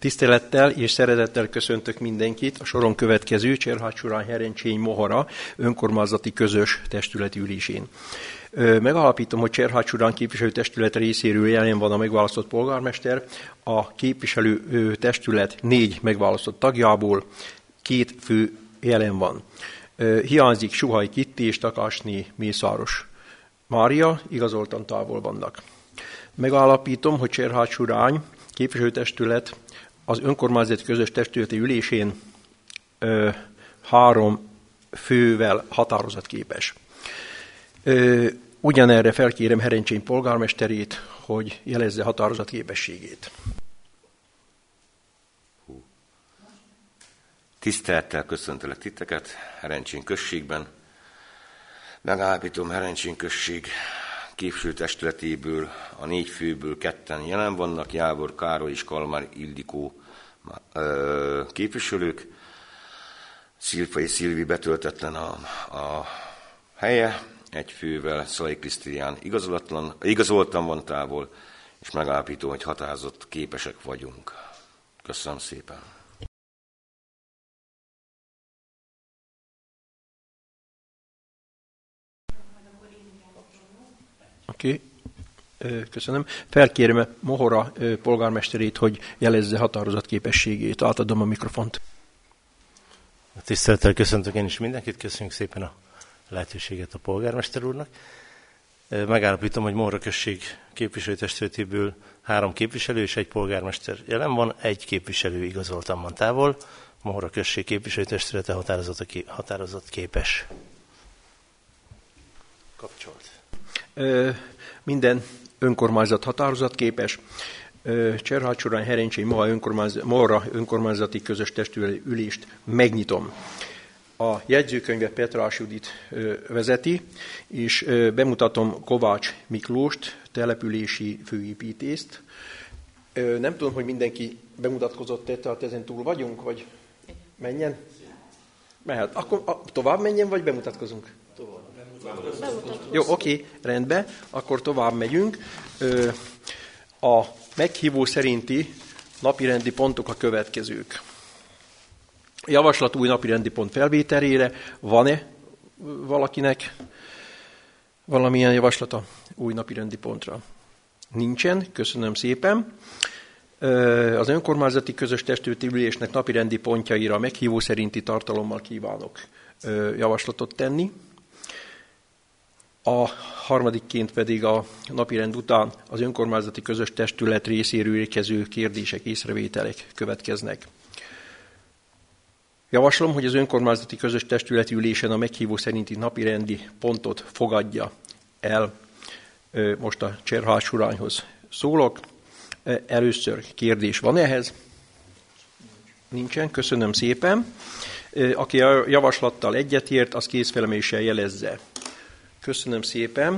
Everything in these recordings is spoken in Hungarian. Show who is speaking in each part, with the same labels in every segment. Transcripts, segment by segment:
Speaker 1: Tisztelettel és szeretettel köszöntök mindenkit a soron következő Cserhád-Surány Herencsény Mohora önkormányzati közös testületi ülésén. Megalapítom, hogy Cserhád-Surány képviselőtestület részéről jelen van a megválasztott polgármester, a képviselő testület 4 megválasztott tagjából 2 fő jelen van. Hiányzik Suhai Kitti és Takásné Mészáros Mária, igazoltan távol vannak. Megállapítom, hogy Cserhád-Surány képviselőtestület az önkormányzati közös testületi ülésén 3 fővel határozatképes. Ugyanerre felkérem Herencsény polgármesterét, hogy jelezze határozatképességét.
Speaker 2: Tisztelettel köszöntelek titeket Herencsény községben. Megállapítom, Herencsény község képviselőtestületéből a 4 főből 2 jelen vannak, Jávor Károly és Kalmár Ildikó képviselők. Szilvai Szilvi betöltetlen a helye, 1 fővel Szalai Krisztián igazoltan van távol, és megállapítom, hogy határozott képesek vagyunk. Köszönöm szépen!
Speaker 1: Oké, köszönöm. Felkérem Mohora polgármesterét, hogy jelezze határozatképességét. Átadom a mikrofont.
Speaker 3: Tisztelettel köszöntök én is mindenkit, köszönjük szépen a lehetőséget a polgármester úrnak. Megállapítom, hogy Mohora község képviselőtestületéből 3 képviselő és 1 polgármester jelen van, 1 képviselő igazoltan van távol. Mohora község képviselőtestülete határozatképes. Kapcsolt.
Speaker 1: Minden önkormányzat határozatképes. Cserhád-Surány Herencsény Mohora önkormányzati közös testületi ülést megnyitom. A jegyzőkönyvet Petrás Judit vezeti, és bemutatom Kovács Miklóst, települési főépítészt. Nem tudom, hogy mindenki bemutatkozott, tehát ezen túl vagyunk, vagy menjen? Mehet. Akkor tovább menjen, vagy bemutatkozunk? Tovább. Jó, oké, rendben, akkor tovább megyünk. A meghívó szerinti napirendi pontok a következők. Javaslat új napirendi pont felvételére. Van-e valakinek valamilyen javaslata új napirendi pontra? Nincsen, köszönöm szépen. Az önkormányzati közös testületi ülésnek napirendi pontjaira meghívó szerinti tartalommal kívánok javaslatot tenni. A harmadikként pedig a napirend után az önkormányzati közös testület részéről érkező kérdések, észrevételek következnek. Javaslom, hogy az önkormányzati közös testületi ülésen a meghívó szerinti napirendi pontot fogadja el. Most a Cserhád-Surányhoz szólok. Először kérdés van ehhez? Nincsen, köszönöm szépen. Aki a javaslattal egyetért, az kézfelemeléssel jelezze. Köszönöm szépen.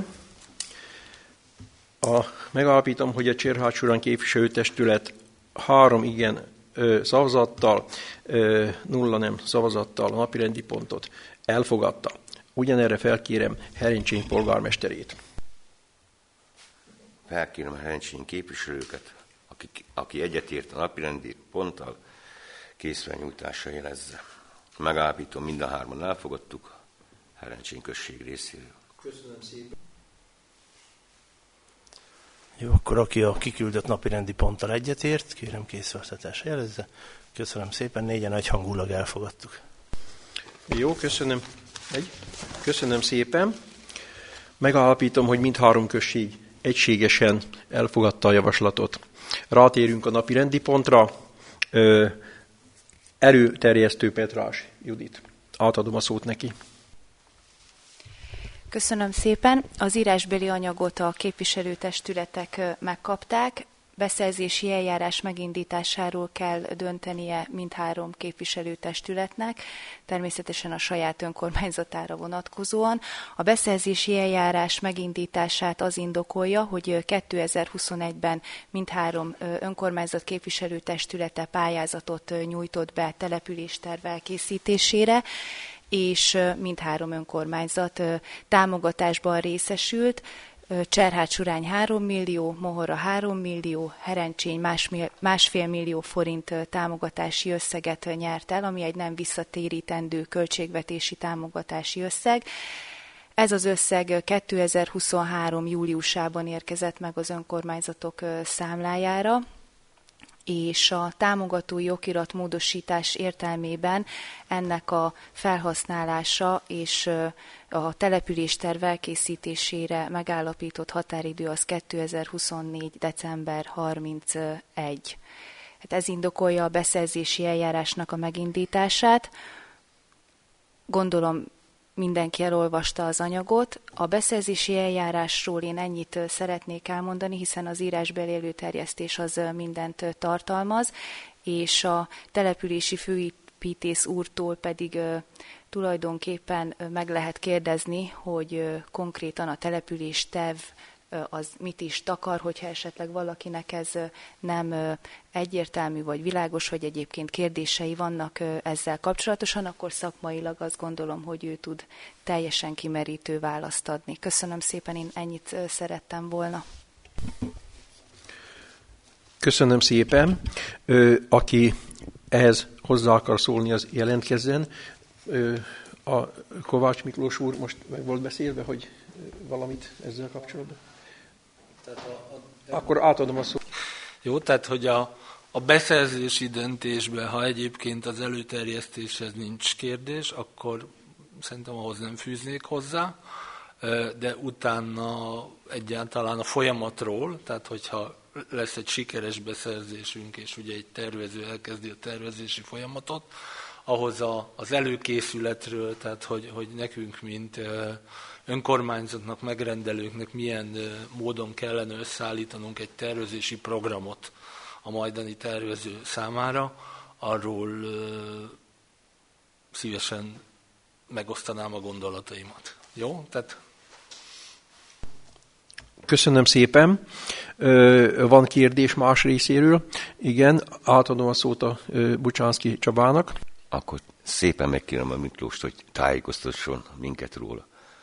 Speaker 1: Megállapítom, hogy a Cserhád-Surány képviselőtestület 3 igen szavazattal, 0 nem szavazattal a napirendi pontot elfogadta. Ugyanerre felkérem Herencsény polgármesterét.
Speaker 2: Felkérem a Herencsény képviselőket, aki egyetért a napirendi ponttal, készfelnyújtásra jelezze. Megállapítom, mind a 3-an elfogadtuk Herencsény község részéről.
Speaker 1: Köszönöm szépen.
Speaker 3: Jó, akkor aki a kiküldött napirendi ponttal egyetért, kérem készfeltartásra jelezze. Köszönöm szépen, 4-en egyhangulag elfogadtuk.
Speaker 1: Jó, köszönöm. Köszönöm szépen. Megállapítom, hogy mindhárom község egységesen elfogadta a javaslatot. Rátérünk a napirendi pontra. Előterjesztő Petrás Judit. Átadom a szót neki.
Speaker 4: Köszönöm szépen. Az írásbeli anyagot a képviselőtestületek megkapták. Beszerzési eljárás megindításáról kell döntenie mindhárom képviselőtestületnek, természetesen a saját önkormányzatára vonatkozóan. A beszerzési eljárás megindítását az indokolja, hogy 2021-ben mindhárom önkormányzat képviselőtestülete pályázatot nyújtott be településterv elkészítésére, és mindhárom önkormányzat támogatásban részesült. Cserhád-Surány 3 millió, Mohora 3 millió, Herencsény 1,5 millió forint támogatási összeget nyert el, ami egy nem visszatérítendő költségvetési támogatási összeg. Ez az összeg 2023. júliusában érkezett meg az önkormányzatok számlájára, és a támogatói okirat módosítás értelmében ennek a felhasználása és a településterv elkészítésére megállapított határidő az 2024. december 31. Hát ez indokolja a beszerzési eljárásnak a megindítását. Gondolom, mindenki elolvasta az anyagot. A beszerzési eljárásról én ennyit szeretnék elmondani, hiszen az írásbeli előterjesztés az mindent tartalmaz, és a települési főépítész úrtól pedig tulajdonképpen meg lehet kérdezni, hogy konkrétan a település terv az mit is takar, hogyha esetleg valakinek ez nem egyértelmű vagy világos, vagy egyébként kérdései vannak ezzel kapcsolatosan, akkor szakmailag azt gondolom, hogy ő tud teljesen kimerítő választ adni. Köszönöm szépen, én ennyit szerettem volna.
Speaker 1: Köszönöm szépen. Aki ehhez hozzá akar szólni, az jelentkezzen. A Kovács Miklós úr most meg volt beszélve, hogy valamit ezzel kapcsolatban? Akkor átadom a szót.
Speaker 5: Jó, tehát hogy a beszerzési döntésben, ha egyébként az előterjesztéshez nincs kérdés, akkor szerintem ahhoz nem fűznék hozzá, de utána egyáltalán a folyamatról, tehát hogyha lesz egy sikeres beszerzésünk, és ugye egy tervező elkezdi a tervezési folyamatot, ahhoz az előkészületről, tehát hogy nekünk, mint önkormányzatnak, megrendelőknek milyen módon kellene összeállítanunk egy tervezési programot a majdani tervező számára, arról szívesen megosztanám a gondolataimat. Jó? Tehát...
Speaker 1: Köszönöm szépen. Van kérdés más részéről? Igen, átadom a szót a Bucsánszky Csabának.
Speaker 2: Akkor szépen megkérem a Miklóst, hogy tájékoztasson minket róla.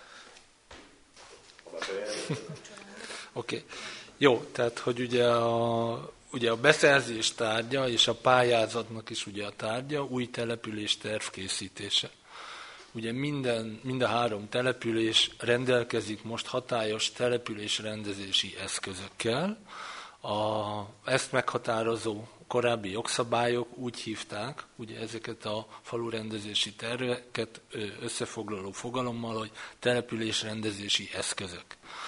Speaker 5: Oké. Jó, tehát hogy ugye a beszerzés tárgya és a pályázatnak is ugye a tárgya új település tervkészítése. Ugye mind a 3 település rendelkezik most hatályos településrendezési eszközökkel. Ezt meghatározó korábbi jogszabályok úgy hívták, ugye ezeket a falurendezési terveket összefoglaló fogalommal, hogy településrendezési eszközök.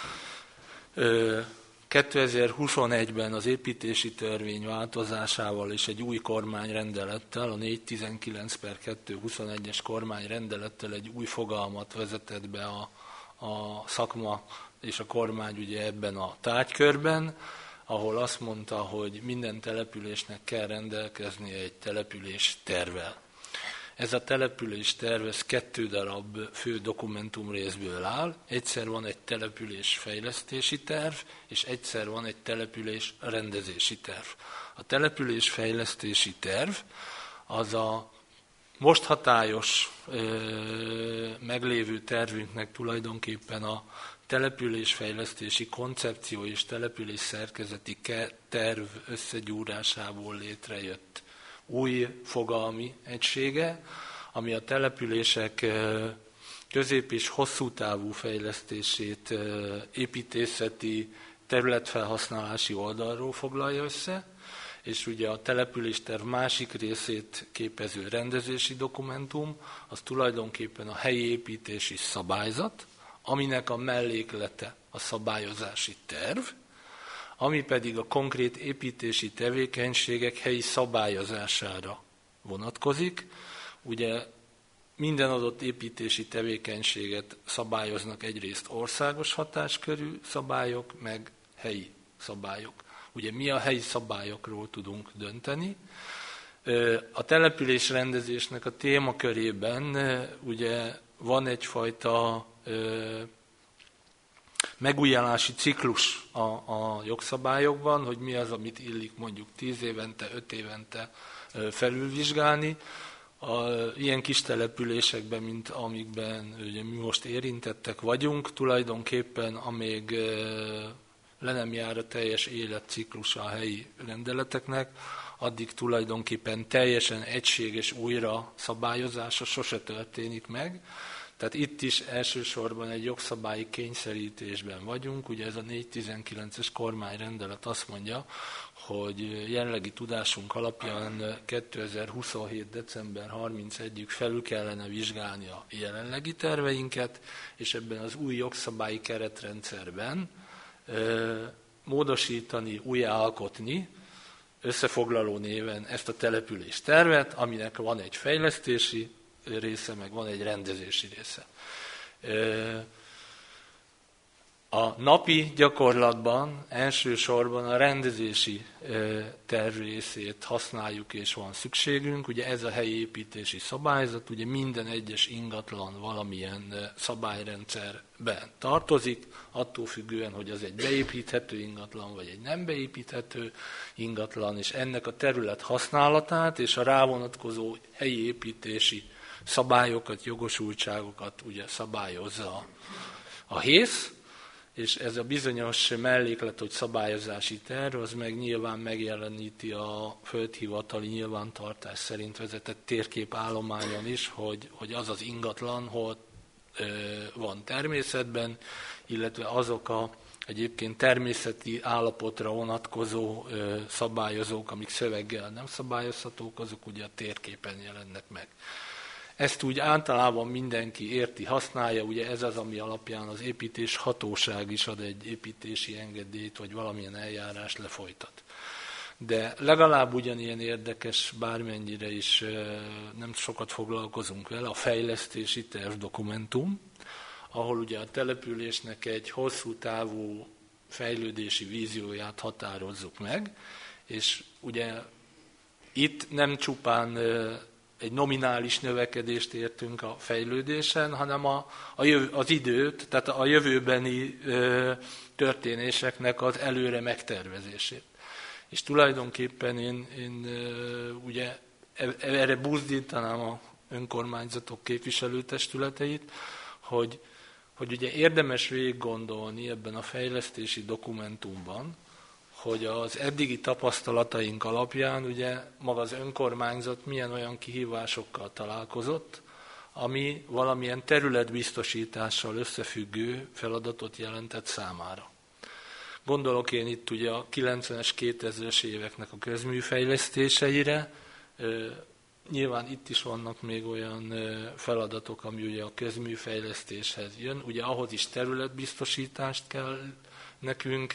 Speaker 5: 2021-ben az építési törvény változásával és egy új kormányrendelettel, a 419/2021-es kormányrendelettel egy új fogalmat vezetett be a szakma és a kormány ugye ebben a tárgykörben, ahol azt mondta, hogy minden településnek kell rendelkezni egy település tervvel. Ez a település terv 2 darab fő dokumentumrészből áll. Egyszer van egy település fejlesztési terv, és egyszer van egy település rendezési terv. A település fejlesztési terv az a most hatályos meglévő tervünknek tulajdonképpen a településfejlesztési koncepció és település szerkezeti terv összegyúrásából létrejött új fogalmi egysége, ami a települések közép- és hosszú távú fejlesztését építészeti, területfelhasználási oldalról foglalja össze, és ugye a településterv másik részét képező rendezési dokumentum, az tulajdonképpen a helyi építési szabályzat, aminek a melléklete a szabályozási terv, ami pedig a konkrét építési tevékenységek helyi szabályozására vonatkozik. Ugye minden adott építési tevékenységet szabályoznak egyrészt országos hatáskörű szabályok, meg helyi szabályok. Ugye mi a helyi szabályokról tudunk dönteni. A településrendezésnek a témakörében ugye van egyfajta megújítási ciklus a jogszabályokban, hogy mi az, amit illik mondjuk 10 évente, 5 évente felülvizsgálni. Ilyen kis településekben, mint amikben ugye mi most érintettek vagyunk, tulajdonképpen amíg le nem jár a teljes életciklusa a helyi rendeleteknek, addig tulajdonképpen teljesen egységes újra szabályozása sose történik meg. Tehát itt is elsősorban egy jogszabályi kényszerítésben vagyunk. Ugye ez a 419-es kormányrendelet azt mondja, hogy jelenlegi tudásunk alapján 2027. december 31-ig felül kellene vizsgálni a jelenlegi terveinket, és ebben az új jogszabályi keretrendszerben módosítani, újjáalkotni, összefoglaló néven ezt a település tervet, aminek van egy fejlesztési része, meg van egy rendezési része. A napi gyakorlatban elsősorban a rendezési terv részét használjuk, és van szükségünk. Ugye ez a helyi építési szabályzat, ugye minden egyes ingatlan valamilyen szabályrendszerben tartozik, attól függően, hogy az egy beépíthető ingatlan, vagy egy nem beépíthető ingatlan, és ennek a terület használatát és a rávonatkozó helyi építési szabályokat, jogosultságokat ugye szabályozza a hész, és ez a bizonyos melléklet, hogy szabályozási terv, az meg nyilván megjeleníti a földhivatali nyilvántartás szerint vezetett térképállományon is, hogy az az ingatlan, hol van természetben, illetve azok a egyébként természeti állapotra vonatkozó szabályozók, amik szöveggel nem szabályozhatók, azok ugye a térképen jelennek meg. Ezt úgy általában mindenki érti, használja, ugye ez az, ami alapján az építés hatóság is ad egy építési engedélyt, vagy valamilyen eljárást lefolytat. De legalább ugyanilyen érdekes, bármennyire is nem sokat foglalkozunk vele, a fejlesztési tervdokumentum, ahol ugye a településnek egy hosszú távú fejlődési vízióját határozzuk meg, és ugye itt nem csupán egy nominális növekedést értünk a fejlődésen, hanem az időt, tehát a jövőbeni történéseknek az előre megtervezését. És tulajdonképpen én ugye erre buzdítanám a önkormányzatok képviselőtestületeit, hogy ugye érdemes végig gondolni ebben a fejlesztési dokumentumban, hogy az eddigi tapasztalataink alapján ugye maga az önkormányzat milyen olyan kihívásokkal találkozott, ami valamilyen területbiztosítással összefüggő feladatot jelentett számára. Gondolok én itt ugye a 90-es, 2000-es éveknek a közműfejlesztéseire, nyilván itt is vannak még olyan feladatok, ami ugye a közműfejlesztéshez jön, ugye ahhoz is területbiztosítást kell nekünk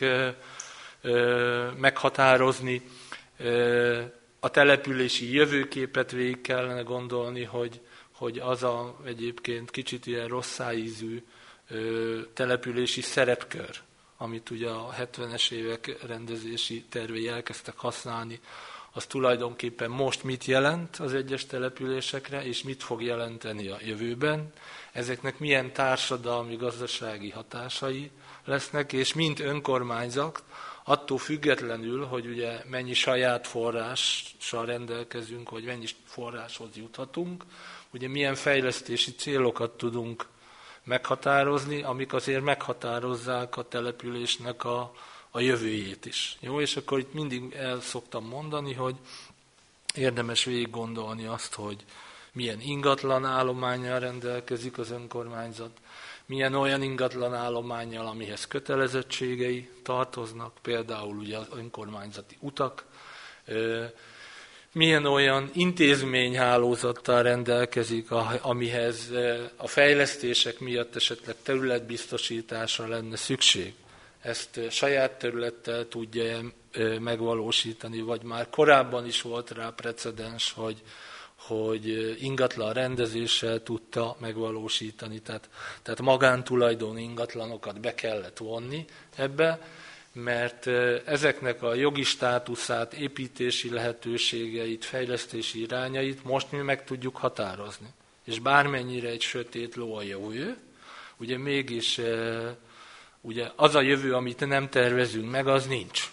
Speaker 5: meghatározni, a települési jövőképet végig kellene gondolni, hogy az a egyébként kicsit ilyen rosszáízű települési szerepkör, amit ugye a 70-es évek rendezési tervei elkezdtek használni, az tulajdonképpen most mit jelent az egyes településekre, és mit fog jelenteni a jövőben. Ezeknek milyen társadalmi, gazdasági hatásai lesznek, és mint önkormányzat, attól függetlenül, hogy ugye mennyi saját forrással rendelkezünk, vagy mennyi forráshoz juthatunk, ugye milyen fejlesztési célokat tudunk meghatározni, amik azért meghatározzák a településnek a jövőjét is. Jó, és akkor itt mindig el szoktam mondani, hogy érdemes végig gondolni azt, hogy milyen ingatlan állománnyal rendelkezik az önkormányzat, milyen olyan ingatlan állománnyal, amihez kötelezettségei tartoznak, például ugye az önkormányzati utak, milyen olyan intézményhálózattal rendelkezik, amihez a fejlesztések miatt esetleg területbiztosításra lenne szükség. Ezt saját területtel tudja megvalósítani, vagy már korábban is volt rá precedens, hogy ingatlan rendezéssel tudta megvalósítani, tehát magántulajdon ingatlanokat be kellett vonni ebbe, mert ezeknek a jogi státuszát, építési lehetőségeit, fejlesztési irányait most mi meg tudjuk határozni. És bármennyire egy sötét ló a jövő, ugye mégis ugye az a jövő, amit nem tervezünk meg, az nincs.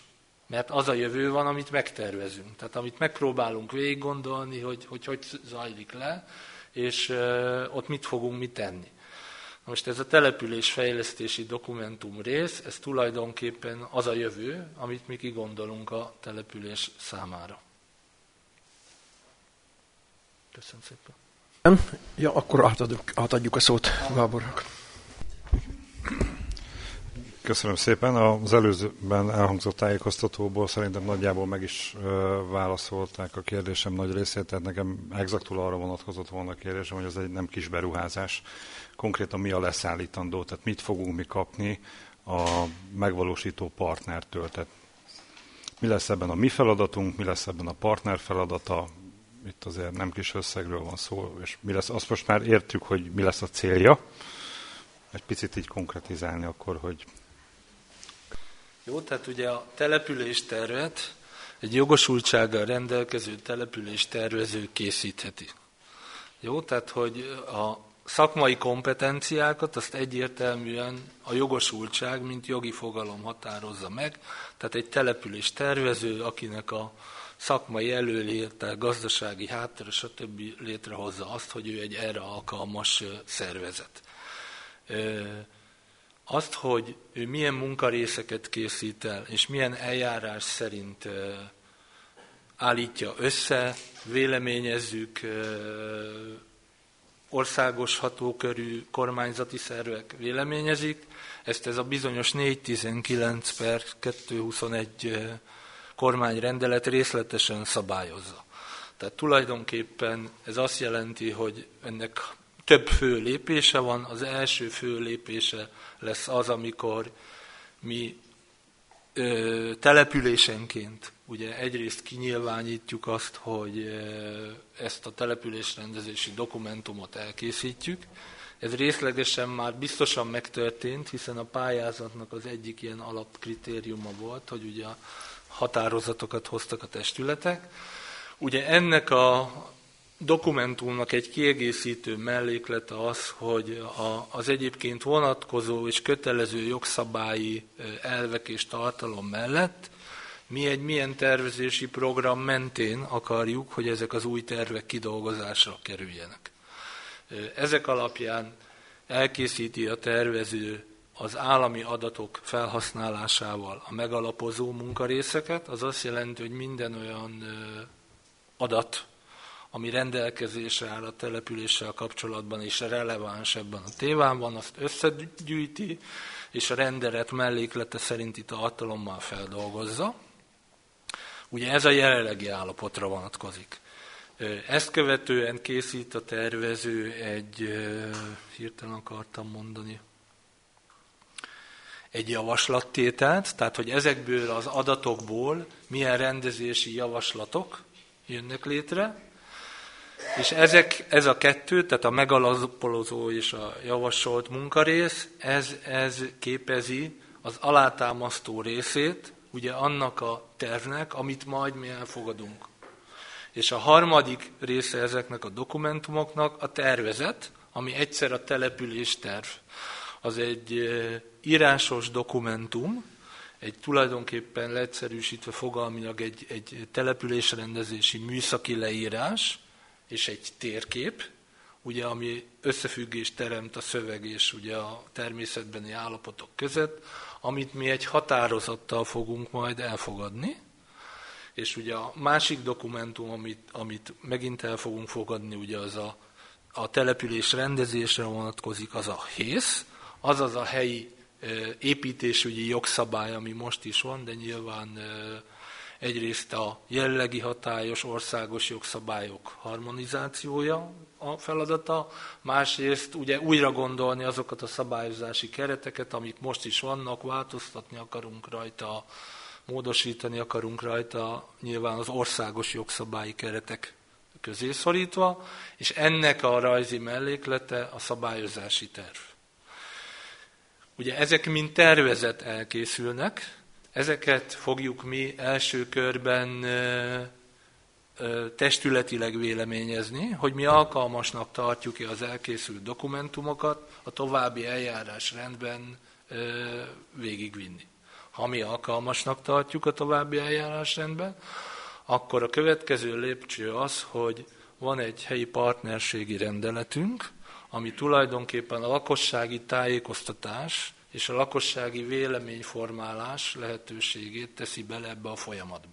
Speaker 5: Mert az a jövő van, amit megtervezünk. Tehát amit megpróbálunk végig gondolni, hogy zajlik le, és ott mit fogunk mit tenni. Most ez a településfejlesztési dokumentum rész, ez tulajdonképpen az a jövő, amit mi kigondolunk a település számára. Köszönöm szépen.
Speaker 1: Ja, akkor átadjuk a szót Gábornak.
Speaker 6: Köszönöm szépen. Az előzőben elhangzott tájékoztatóból szerintem nagyjából meg is válaszolták a kérdésem nagy részét, tehát nekem exaktul arra vonatkozott volna a kérdésem, hogy ez egy nem kis beruházás. Konkrétan mi a leszállítandó, tehát mit fogunk mi kapni a megvalósító partnertől. Tehát mi lesz ebben a mi feladatunk, mi lesz ebben a partner feladata, itt azért nem kis összegről van szó, és mi lesz, azt most már értjük, hogy mi lesz a célja. Egy picit így konkretizálni akkor, hogy...
Speaker 5: Jó, tehát ugye a településtervet egy jogosultsággal rendelkező településtervező készítheti. Jó, tehát hogy a szakmai kompetenciákat azt egyértelműen a jogosultság, mint jogi fogalom határozza meg. Tehát egy településtervező, akinek a szakmai előélete, gazdasági háttere, stb. Létrehozza azt, hogy ő egy erre alkalmas szervezet. Azt, hogy ő milyen munkarészeket készít el, és milyen eljárás szerint állítja össze, véleményezzük, országos hatókörű kormányzati szervek véleményezik, ezt ez a bizonyos 419/221 kormányrendelet részletesen szabályozza. Tehát tulajdonképpen ez azt jelenti, hogy ennek több fő lépése van. Az első fő lépése lesz az, amikor mi településenként ugye egyrészt kinyilvánítjuk azt, hogy ezt a településrendezési dokumentumot elkészítjük. Ez részlegesen már biztosan megtörtént, hiszen a pályázatnak az egyik ilyen alapkritériuma volt, hogy ugye határozatokat hoztak a testületek. Ugye ennek a dokumentumnak egy kiegészítő melléklete az, hogy az egyébként vonatkozó és kötelező jogszabályi elvek és tartalom mellett mi egy milyen tervezési program mentén akarjuk, hogy ezek az új tervek kidolgozásra kerüljenek. Ezek alapján elkészíti a tervező az állami adatok felhasználásával a megalapozó munkarészeket. Az azt jelenti, hogy minden olyan adat, ami rendelkezésre áll a településsel kapcsolatban és releváns ebben a témában, azt összegyűjti, és a rendelet melléklete szerinti tartalommal feldolgozza. Ugye ez a jelenlegi állapotra vonatkozik. Ezt követően készít a tervező hirtelen akartam mondani, egy javaslattételt, tehát hogy ezekből az adatokból milyen rendezési javaslatok jönnek létre, és ez a kettő, tehát a megalapozó és a javasolt munkarész, ez képezi az alátámasztó részét, ugye annak a tervnek, amit majd mi elfogadunk. És a harmadik része ezeknek a dokumentumoknak a tervezet, ami egyszer a településterv. Az egy írásos dokumentum, egy tulajdonképpen leegyszerűsítve fogalmilag egy településrendezési műszaki leírás, és egy térkép, ugye, ami összefüggést teremt a szöveg és ugye a természetbeni állapotok között, amit mi egy határozattal fogunk majd elfogadni, és ugye a másik dokumentum, amit megint el fogunk fogadni, ugye az a település rendezésre vonatkozik, az a HÉSZ, azaz a helyi építésügyi jogszabály, ami most is van, de nyilván egyrészt a jelenlegi hatályos országos jogszabályok harmonizációja a feladata, másrészt ugye újra gondolni azokat a szabályozási kereteket, amik most is vannak, változtatni akarunk rajta, módosítani akarunk rajta, nyilván az országos jogszabályi keretek közé szorítva, és ennek a rajzi melléklete a szabályozási terv. Ugye ezek mind tervezet elkészülnek, ezeket fogjuk mi első körben testületileg véleményezni, hogy mi alkalmasnak tartjuk-e az elkészült dokumentumokat a további eljárásrendben végigvinni. ha mi alkalmasnak tartjuk a további eljárásrendben, akkor a következő lépcső az, hogy van egy helyi partnerségi rendeletünk, ami tulajdonképpen a lakossági tájékoztatás és a lakossági véleményformálás lehetőségét teszi bele ebbe a folyamatba.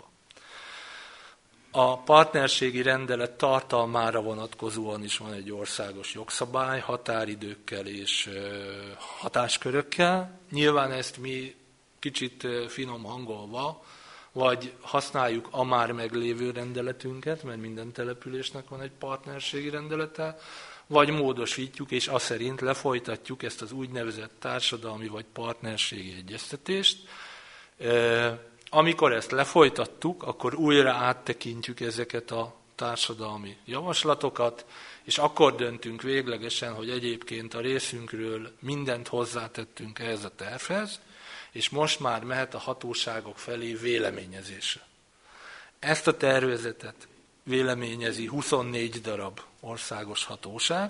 Speaker 5: A partnerségi rendelet tartalmára vonatkozóan is van egy országos jogszabály, határidőkkel és hatáskörökkel. Nyilván ezt mi kicsit finom hangolva, vagy használjuk a már meglévő rendeletünket, mert minden településnek van egy partnerségi rendelete, vagy módosítjuk, és azt szerint lefolytatjuk ezt az úgynevezett társadalmi vagy partnerségi egyeztetést. Amikor ezt lefolytattuk, akkor újra áttekintjük ezeket a társadalmi javaslatokat, és akkor döntünk véglegesen, hogy egyébként a részünkről mindent hozzátettünk ehhez a tervhez, és most már mehet a hatóságok felé véleményezésre. Ezt a tervezetet véleményezi 24 darab országos hatóság.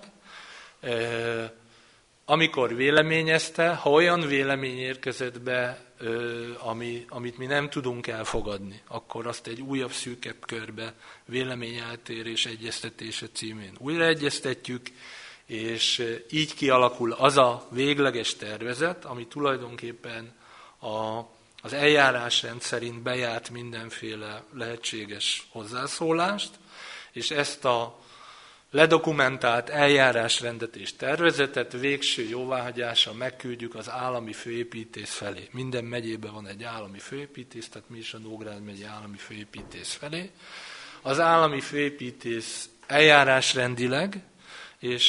Speaker 5: Amikor véleményezte, ha olyan vélemény érkezett be, amit mi nem tudunk elfogadni, akkor azt egy újabb szűkebb körbe véleményeltérés egyeztetése címén újraegyeztetjük, és így kialakul az a végleges tervezet, ami tulajdonképpen az eljárásrend szerint bejárt mindenféle lehetséges hozzászólást, és ezt a ledokumentált eljárásrendet és tervezetet végső jóváhagyással megküldjük az állami főépítész felé. Minden megyében van egy állami főépítész, tehát mi is a Nógrád megye állami főépítész felé. Az állami főépítész eljárásrendileg és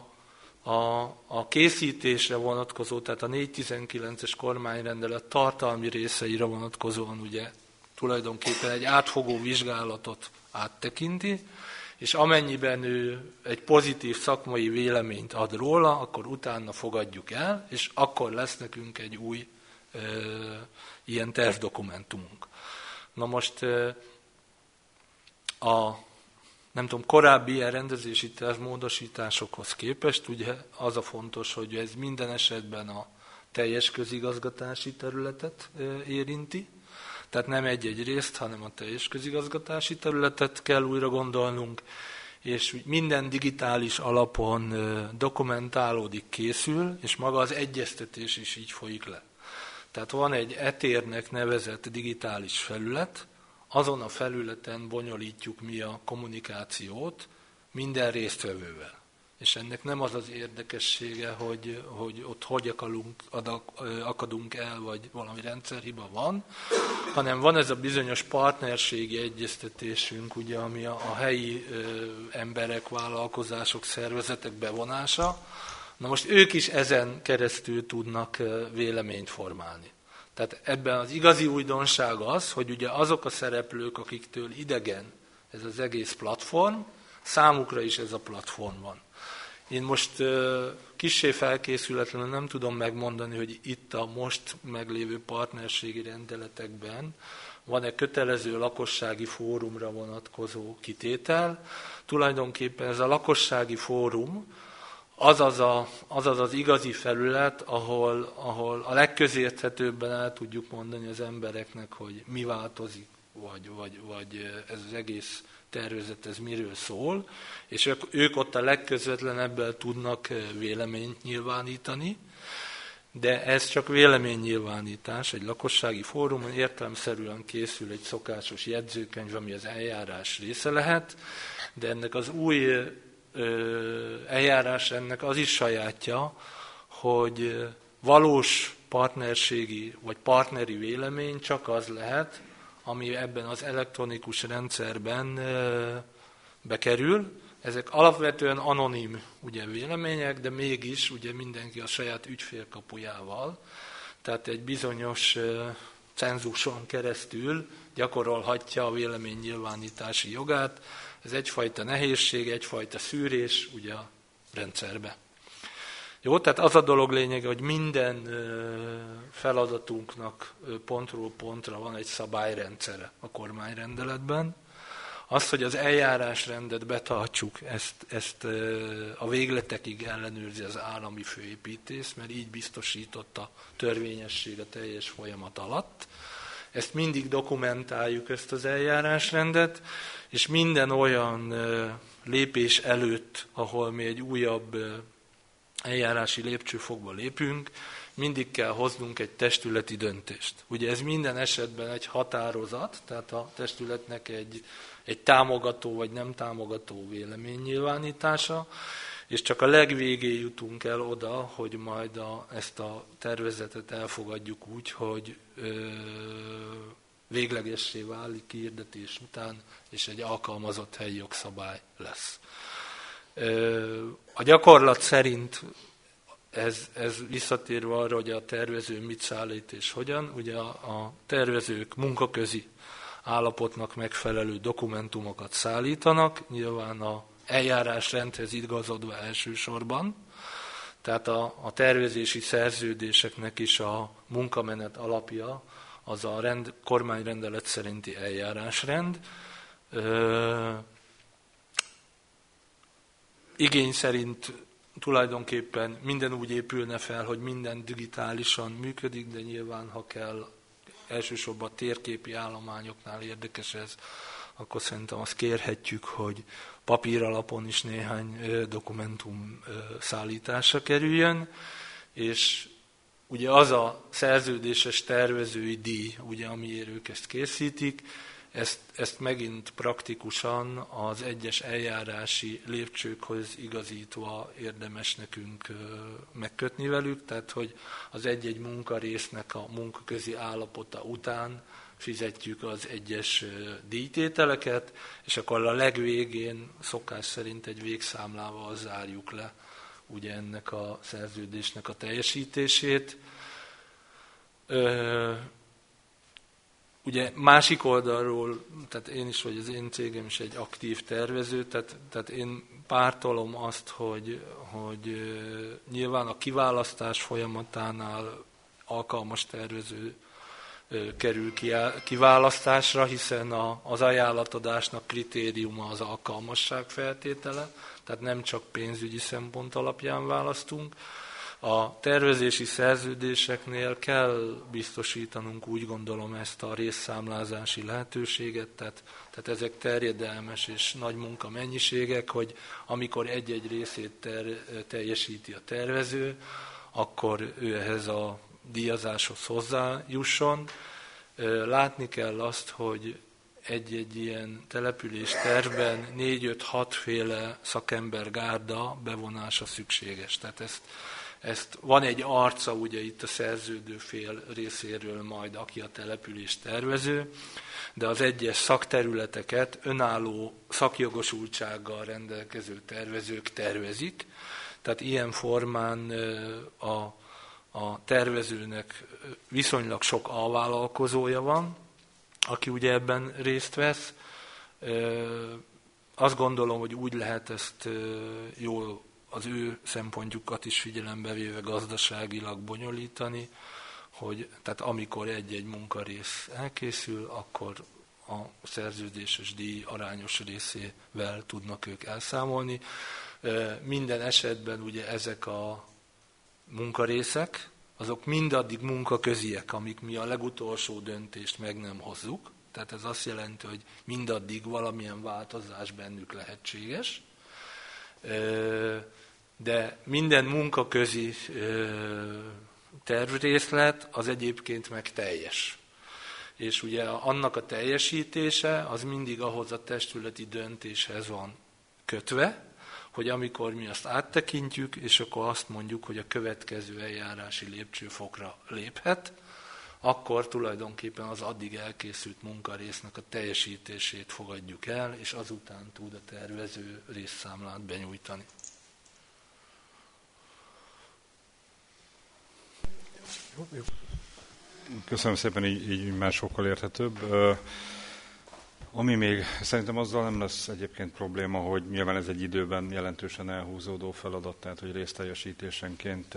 Speaker 5: a készítésre vonatkozó, tehát a 419-es kormányrendelet tartalmi részeire vonatkozóan ugye tulajdonképpen egy átfogó vizsgálatot áttekinti, és amennyiben ő egy pozitív szakmai véleményt ad róla, akkor utána fogadjuk el, és akkor lesz nekünk egy új ilyen tervdokumentumunk. Na most korábbi ilyen rendezési tervmódosításokhoz képest, ugye az a fontos, hogy ez minden esetben a teljes közigazgatási területet érinti, tehát nem egy-egy részt, hanem a teljes közigazgatási területet kell újra gondolnunk, és minden digitális alapon dokumentálódik, készül, és maga az egyeztetés is így folyik le. Tehát van egy e-térnek nevezett digitális felület, azon a felületen bonyolítjuk mi a kommunikációt minden résztvevővel. És ennek nem az az érdekessége, hogy ott hogy akadunk el, vagy valami rendszerhiba van, hanem van ez a bizonyos partnerségi egyeztetésünk, ugye, ami a helyi emberek, vállalkozások, szervezetek bevonása. Na most ők is ezen keresztül tudnak véleményt formálni. Tehát ebben az igazi újdonság az, hogy ugye azok a szereplők, akiktől idegen ez az egész platform, számukra is ez a platform van. Én most kissé felkészületlenül nem tudom megmondani, hogy itt a most meglévő partnerségi rendeletekben van-e kötelező lakossági fórumra vonatkozó kitétel. Tulajdonképpen ez a lakossági fórum az az igazi felület, ahol a legközérthetőbben el tudjuk mondani az embereknek, hogy mi változik, vagy ez az egész tervezet, ez miről szól, és ők ott a legközvetlenebből tudnak véleményt nyilvánítani, de ez csak véleménynyilvánítás. Egy lakossági fórumon értelemszerűen készül egy szokásos jegyzőkönyv, ami az eljárás része lehet, de ennek az új eljárás ennek az is sajátja, hogy valós partnerségi vagy partneri vélemény csak az lehet, ami ebben az elektronikus rendszerben bekerül. Ezek alapvetően anonim ugye, vélemények, de mégis ugye, mindenki a saját ügyfélkapujával, tehát egy bizonyos cenzuson keresztül gyakorolhatja a véleménynyilvánítási jogát. Ez egyfajta nehézség, egyfajta szűrés ugye, a rendszerbe. Jó, tehát az a dolog lényege, hogy minden feladatunknak pontról pontra van egy szabályrendszere a kormányrendeletben, Az, hogy az eljárásrendet betartsuk, ezt a végletekig ellenőrzi az állami főépítész, mert így biztosított a törvényesség a teljes folyamat alatt. Ezt mindig dokumentáljuk, ezt az eljárásrendet, és minden olyan lépés előtt, ahol mi egy újabb eljárási lépcsőfokba lépünk, mindig kell hoznunk egy testületi döntést. Ugye ez minden esetben egy határozat, tehát a testületnek egy támogató vagy nem támogató véleménynyilvánítása, és csak a legvégén jutunk el oda, hogy majd ezt a tervezetet elfogadjuk úgy, hogy véglegessé válik hirdetés után, és egy alkalmazott helyi jogszabály lesz. A gyakorlat szerint ez visszatérve arra, hogy a tervező mit szállít és hogyan, ugye a tervezők munkaközi állapotnak megfelelő dokumentumokat szállítanak, nyilván a eljárásrendhez igazodva elsősorban, tehát a tervezési szerződéseknek is a munkamenet alapja az a kormányrendelet szerinti eljárásrend. Igény szerint tulajdonképpen minden úgy épülne fel, hogy minden digitálisan működik, de nyilván, ha kell, elsősorban térképi állományoknál érdekes ez, akkor szerintem azt kérhetjük, hogy papíralapon is néhány dokumentum szállításra kerüljön, és ugye az a szerződéses tervezői díj, ugye, amiért ők ezt készítik, ezt megint praktikusan az egyes eljárási lépcsőkhöz igazítva érdemes nekünk megkötni velük, tehát hogy az egy-egy munkarésznek a munkaközi állapota után fizetjük az egyes díjtételeket, és akkor a legvégén szokás szerint egy végszámlával zárjuk le ugye ennek a szerződésnek a teljesítését. Ugye másik oldalról, tehát én is, vagy az én cégem is egy aktív tervező, tehát én pártolom azt, hogy nyilván a kiválasztás folyamatánál alkalmas tervező kerül kiválasztásra, hiszen az ajánlatadásnak kritériuma az alkalmasság feltétele, tehát nem csak pénzügyi szempont alapján választunk. A tervezési szerződéseknél kell biztosítanunk, úgy gondolom, ezt a részszámlázási lehetőséget, tehát ezek terjedelmes és nagy munkamennyiségek, hogy amikor egy-egy részét teljesíti a tervező, akkor ő ehhez a díjazáshoz hozzájusson. Látni kell azt, hogy egy-egy ilyen település tervben 4-5-6 féle szakembergárda bevonása szükséges. Tehát ezt van egy arca ugye itt a szerződő fél részéről majd, aki a település tervező, de az egyes szakterületeket önálló szakjogosultsággal rendelkező tervezők tervezik. Tehát ilyen formán a tervezőnek viszonylag sok alvállalkozója van, aki ugye ebben részt vesz. Azt gondolom, hogy úgy lehet ezt jól az ő szempontjukat is figyelembe véve gazdaságilag bonyolítani, hogy tehát amikor egy-egy munkarész elkészül, akkor a szerződéses díj arányos részével tudnak ők elszámolni. Minden esetben ugye ezek a munkarészek, azok mindaddig munkaköziek, amíg mi a legutolsó döntést meg nem hozzuk. Tehát ez azt jelenti, hogy mindaddig valamilyen változás bennük lehetséges. De minden munkaközi tervrészlet az egyébként meg teljes. És ugye annak a teljesítése az mindig ahhoz a testületi döntéshez van kötve, hogy amikor mi azt áttekintjük, és akkor azt mondjuk, hogy a következő eljárási lépcsőfokra léphet, akkor tulajdonképpen az addig elkészült munkarésznek a teljesítését fogadjuk el, és azután tud a tervező részszámlát benyújtani.
Speaker 6: Köszönöm szépen, így már sokkal érthetőbb. Ami még szerintem azzal nem lesz egyébként probléma, hogy nyilván ez egy időben jelentősen elhúzódó feladat, tehát hogy részteljesítésenként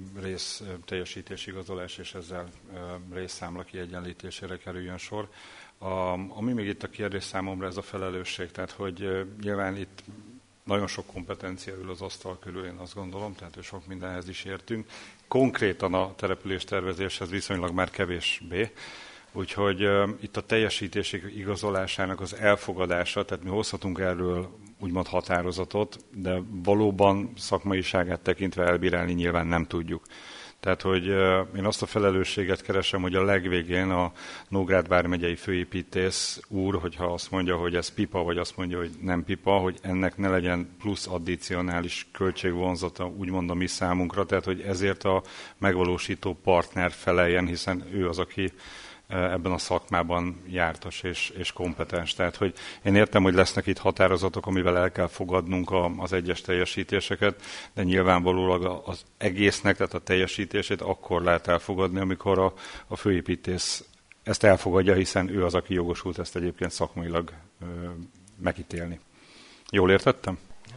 Speaker 6: részteljesítés igazolás és ezzel részszámla kiegyenlítésére kerüljön sor. Ami még itt a kérdés számomra, ez a felelősség, tehát hogy nyilván itt nagyon sok kompetencia ül az asztal körül, én azt gondolom, tehát hogy sok mindenhez is értünk. Konkrétan a településtervezéshez viszonylag már kevésbé. Úgyhogy itt a teljesítési igazolásának az elfogadása, tehát mi hozhatunk erről úgymond határozatot, de valóban szakmaiságát tekintve elbírálni nyilván nem tudjuk. Tehát, hogy én azt a felelősséget keresem, hogy a legvégén a Nógrád vármegyei főépítész úr, hogyha azt mondja, hogy ez pipa, vagy azt mondja, hogy nem pipa, hogy ennek ne legyen plusz addicionális költségvonzata, úgymond a mi számunkra, tehát, hogy ezért a megvalósító partner feleljen, hiszen ő az, aki ebben a szakmában jártas és kompetens. Tehát, hogy én értem, hogy lesznek itt határozatok, amivel el kell fogadnunk az egyes teljesítéseket, de nyilvánvalóan az egésznek, tehát a teljesítését akkor lehet elfogadni, amikor a főépítész ezt elfogadja, hiszen ő az, aki jogosult ezt egyébként szakmailag megítélni. Jól értettem?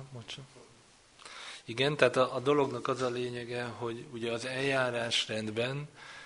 Speaker 5: Igen, tehát a dolognak az a lényege, hogy ugye az eljárásrendben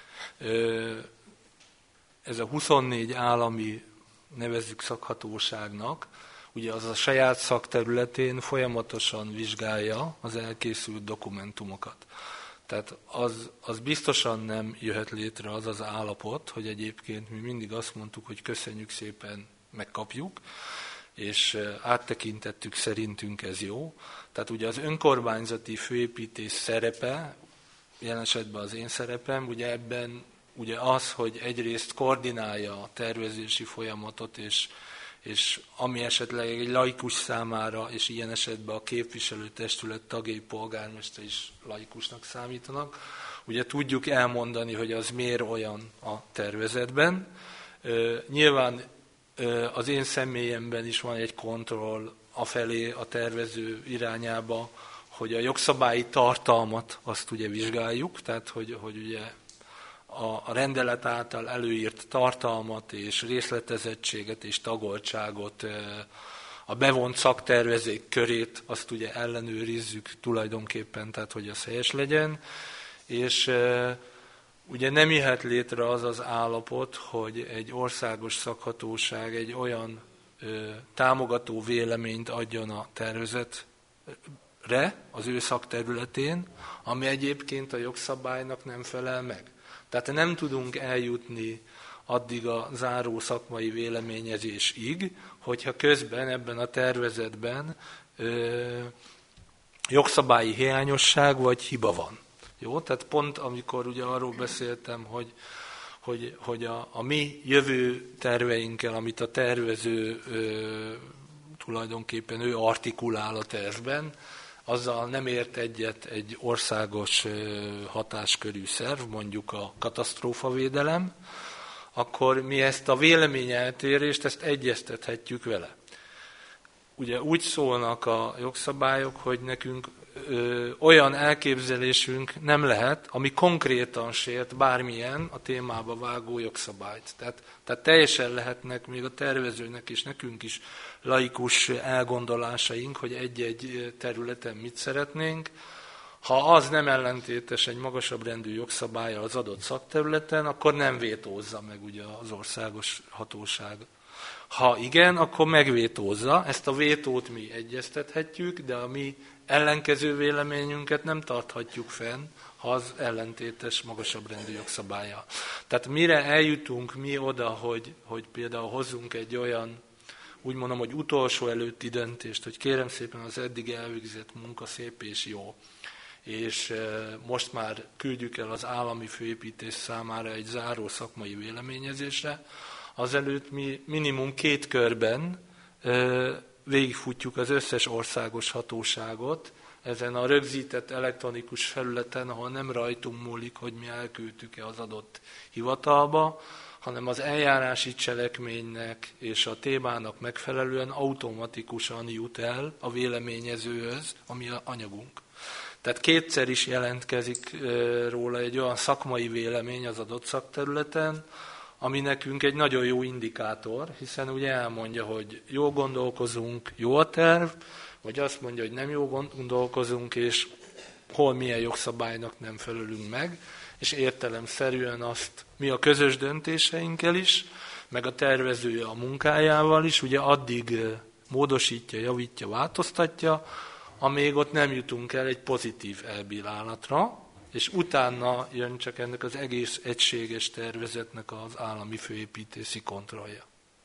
Speaker 5: ez a 24 állami, nevezzük szakhatóságnak, ugye az a saját szakterületén folyamatosan vizsgálja az elkészült dokumentumokat. Tehát az biztosan nem jöhet létre az az állapot, hogy egyébként mi mindig azt mondtuk, hogy köszönjük szépen, megkapjuk, és áttekintettük, szerintünk ez jó. Tehát ugye az önkormányzati főépítés szerepe, jelen esetben az én szerepem, ugye ebben ugye az, hogy egyrészt koordinálja a tervezési folyamatot, és ami esetleg egy laikus számára, és ilyen esetben a képviselőtestület tagjai, polgármester is laikusnak számítanak, ugye tudjuk elmondani, hogy az miért olyan a tervezetben. Nyilván az én személyemben is van egy kontroll afelé a tervező irányába, hogy a jogszabályi tartalmat azt ugye vizsgáljuk, tehát hogy ugye a rendelet által előírt tartalmat és részletezettséget és tagoltságot, a bevont szaktervezők körét, azt ugye ellenőrizzük tulajdonképpen, tehát hogy az helyes legyen, és ugye nem jöhet létre az az állapot, hogy egy országos szakhatóság egy olyan támogató véleményt adjon a tervezetre az ő szakterületén, ami egyébként a jogszabálynak nem felel meg. Tehát nem tudunk eljutni addig a záró szakmai véleményezésig, hogyha közben ebben a tervezetben jogszabályi hiányosság vagy hiba van. Jó? Tehát pont amikor ugye arról beszéltem, hogy a mi jövő terveinkkel, amit a tervező tulajdonképpen ő artikulál a tervben, azzal nem ért egyet egy országos hatáskörű szerv, mondjuk a katasztrófavédelem, akkor mi ezt a véleményeltérést, ezt egyeztethetjük vele. Ugye úgy szólnak a jogszabályok, hogy nekünk olyan elképzelésünk nem lehet, ami konkrétan sért bármilyen a témába vágó jogszabályt. Tehát teljesen lehetnek még a tervezőnek és nekünk is laikus elgondolásaink, hogy egy-egy területen mit szeretnénk. Ha az nem ellentétes egy magasabb rendű jogszabállyal az adott szakterületen, akkor nem vétózza meg ugye az országos hatóság. Ha igen, akkor megvétózza. Ezt a vétót mi egyeztethetjük, de a mi ellenkező véleményünket nem tarthatjuk fenn, ha az ellentétes magasabb rendű jogszabállyal. Tehát mire eljutunk mi oda, hogy például hozzunk egy olyan, úgy mondom, hogy utolsó előtti döntést, hogy kérem szépen az eddig elvégzett munka szép és jó, és most már küldjük el az állami főépítés számára egy záró szakmai véleményezésre, azelőtt mi minimum 2 körben végigfutjuk az összes országos hatóságot ezen a rögzített elektronikus felületen, ahol nem rajtunk múlik, hogy mi elküldtük-e az adott hivatalba, hanem az eljárási cselekménynek és a témának megfelelően automatikusan jut el a véleményezőhöz, ami a anyagunk. Tehát 2-szer is jelentkezik róla egy olyan szakmai vélemény az adott szakterületen, ami nekünk egy nagyon jó indikátor, hiszen ugye elmondja, hogy jól gondolkozunk, jó a terv, vagy azt mondja, hogy nem jól gondolkozunk, és hol milyen jogszabálynak nem felelünk meg, és értelemszerűen azt mi a közös döntéseinkkel is, meg a tervezője a munkájával is, ugye addig módosítja, javítja, változtatja, amíg ott nem jutunk el egy pozitív elbírálatra, és utána jön csak ennek az egész egységes tervezetnek az állami főépítési kontrollja.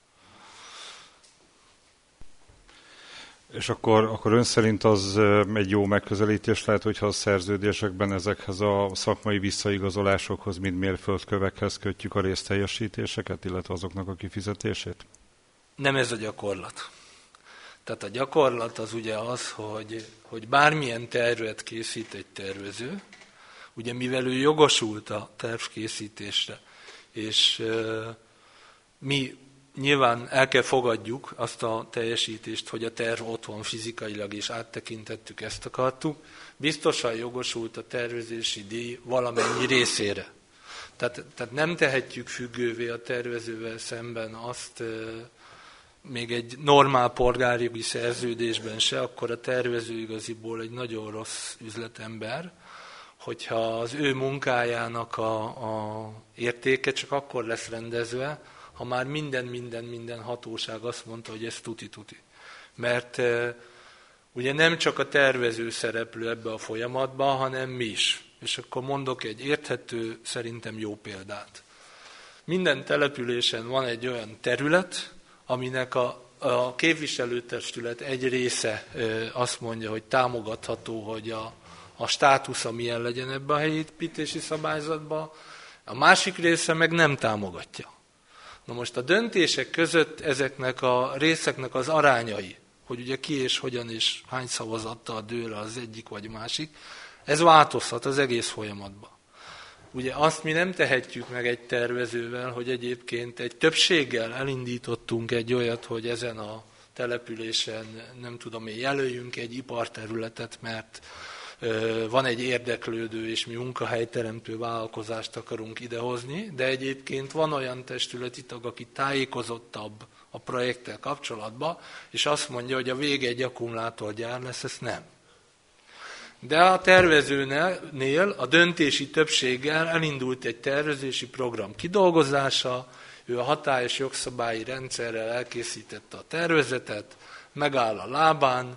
Speaker 6: És akkor ön szerint az egy jó megközelítés lehet, hogyha a szerződésekben ezekhez a szakmai visszaigazolásokhoz, mint mérföldkövekhez kötjük a részteljesítéseket, illetve azoknak a kifizetését?
Speaker 5: Nem ez a gyakorlat. Tehát a gyakorlat az ugye az, hogy bármilyen tervet készít egy tervező, ugye mivel ő jogosult a tervkészítésre, és mi nyilván el kell fogadjuk azt a teljesítést, hogy a terv ott van fizikailag, és áttekintettük, ezt akartuk, biztosan jogosult a tervezési díj valamennyi részére. Tehát nem tehetjük függővé a tervezővel szemben azt, még egy normál polgárjogi szerződésben se, akkor a tervező igaziból egy nagyon rossz üzletember, hogyha az ő munkájának a értéke csak akkor lesz rendezve, ha már minden hatóság azt mondta, hogy ez tuti-tuti. Mert ugye nem csak a tervező szereplő ebbe a folyamatban, hanem mi is. És akkor mondok egy érthető, szerintem jó példát. Minden településen van egy olyan terület, aminek a képviselőtestület egy része azt mondja, hogy támogatható, hogy a státusza milyen legyen ebben a helyi építési szabályzatban, a másik része meg nem támogatja. Na most a döntések között ezeknek a részeknek az arányai, hogy ugye ki és hogyan és hány szavazattal dől az egyik vagy másik, ez változhat az egész folyamatban. Ugye azt mi nem tehetjük meg egy tervezővel, hogy egyébként egy többséggel elindítottunk egy olyat, hogy ezen a településen, nem tudom én, jelöljünk egy iparterületet, mert van egy érdeklődő, és mi munkahelyteremtő vállalkozást akarunk idehozni, de egyébként van olyan testületi tag, aki tájékozottabb a projekttel kapcsolatban, és azt mondja, hogy a vége egy akkumulátorgyár lesz, ezt nem. De a tervezőnél a döntési többséggel elindult egy tervezési program kidolgozása, ő a hatályos jogszabályi rendszerrel elkészítette a tervezetet, megáll a lábán,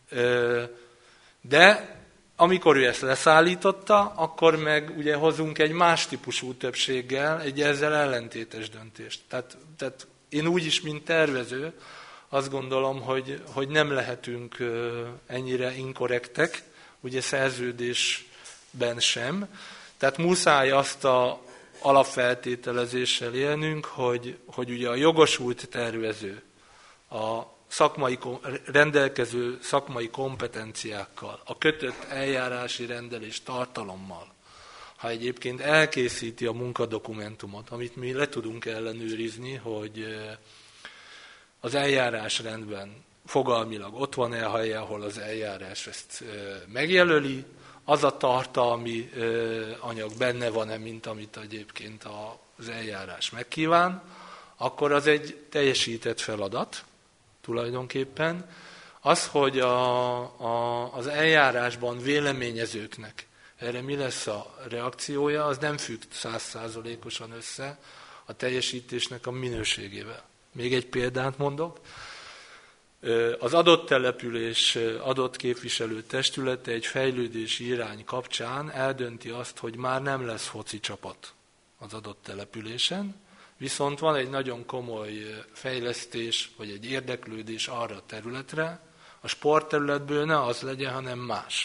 Speaker 5: de amikor ő ezt leszállította, akkor meg ugye hozunk egy más típusú többséggel egy ezzel ellentétes döntést. Tehát én úgy is, mint tervező, azt gondolom, hogy nem lehetünk ennyire inkorrektek, ugye szerződésben sem. Tehát muszáj azt a alapfeltételezéssel élnünk, hogy ugye a jogosult tervező, a rendelkező szakmai kompetenciákkal, a kötött eljárási rendelés tartalommal, ha egyébként elkészíti a munkadokumentumot, amit mi le tudunk ellenőrizni, hogy az eljárásrendben fogalmilag ott van-e a helye, ahol az eljárás ezt megjelöli, az a tartalmi anyag benne van-e, mint amit egyébként az eljárás megkíván, akkor az egy teljesített feladat tulajdonképpen. Az, hogy az eljárásban véleményezőknek erre mi lesz a reakciója, az nem függ 100%-osan össze a teljesítésnek a minőségével. Még egy példát mondok. Az adott település, adott képviselő testülete egy fejlődési irány kapcsán eldönti azt, hogy már nem lesz foci csapat az adott településen, viszont van egy nagyon komoly fejlesztés, vagy egy érdeklődés arra a területre, a sportterületből ne az legyen, hanem más.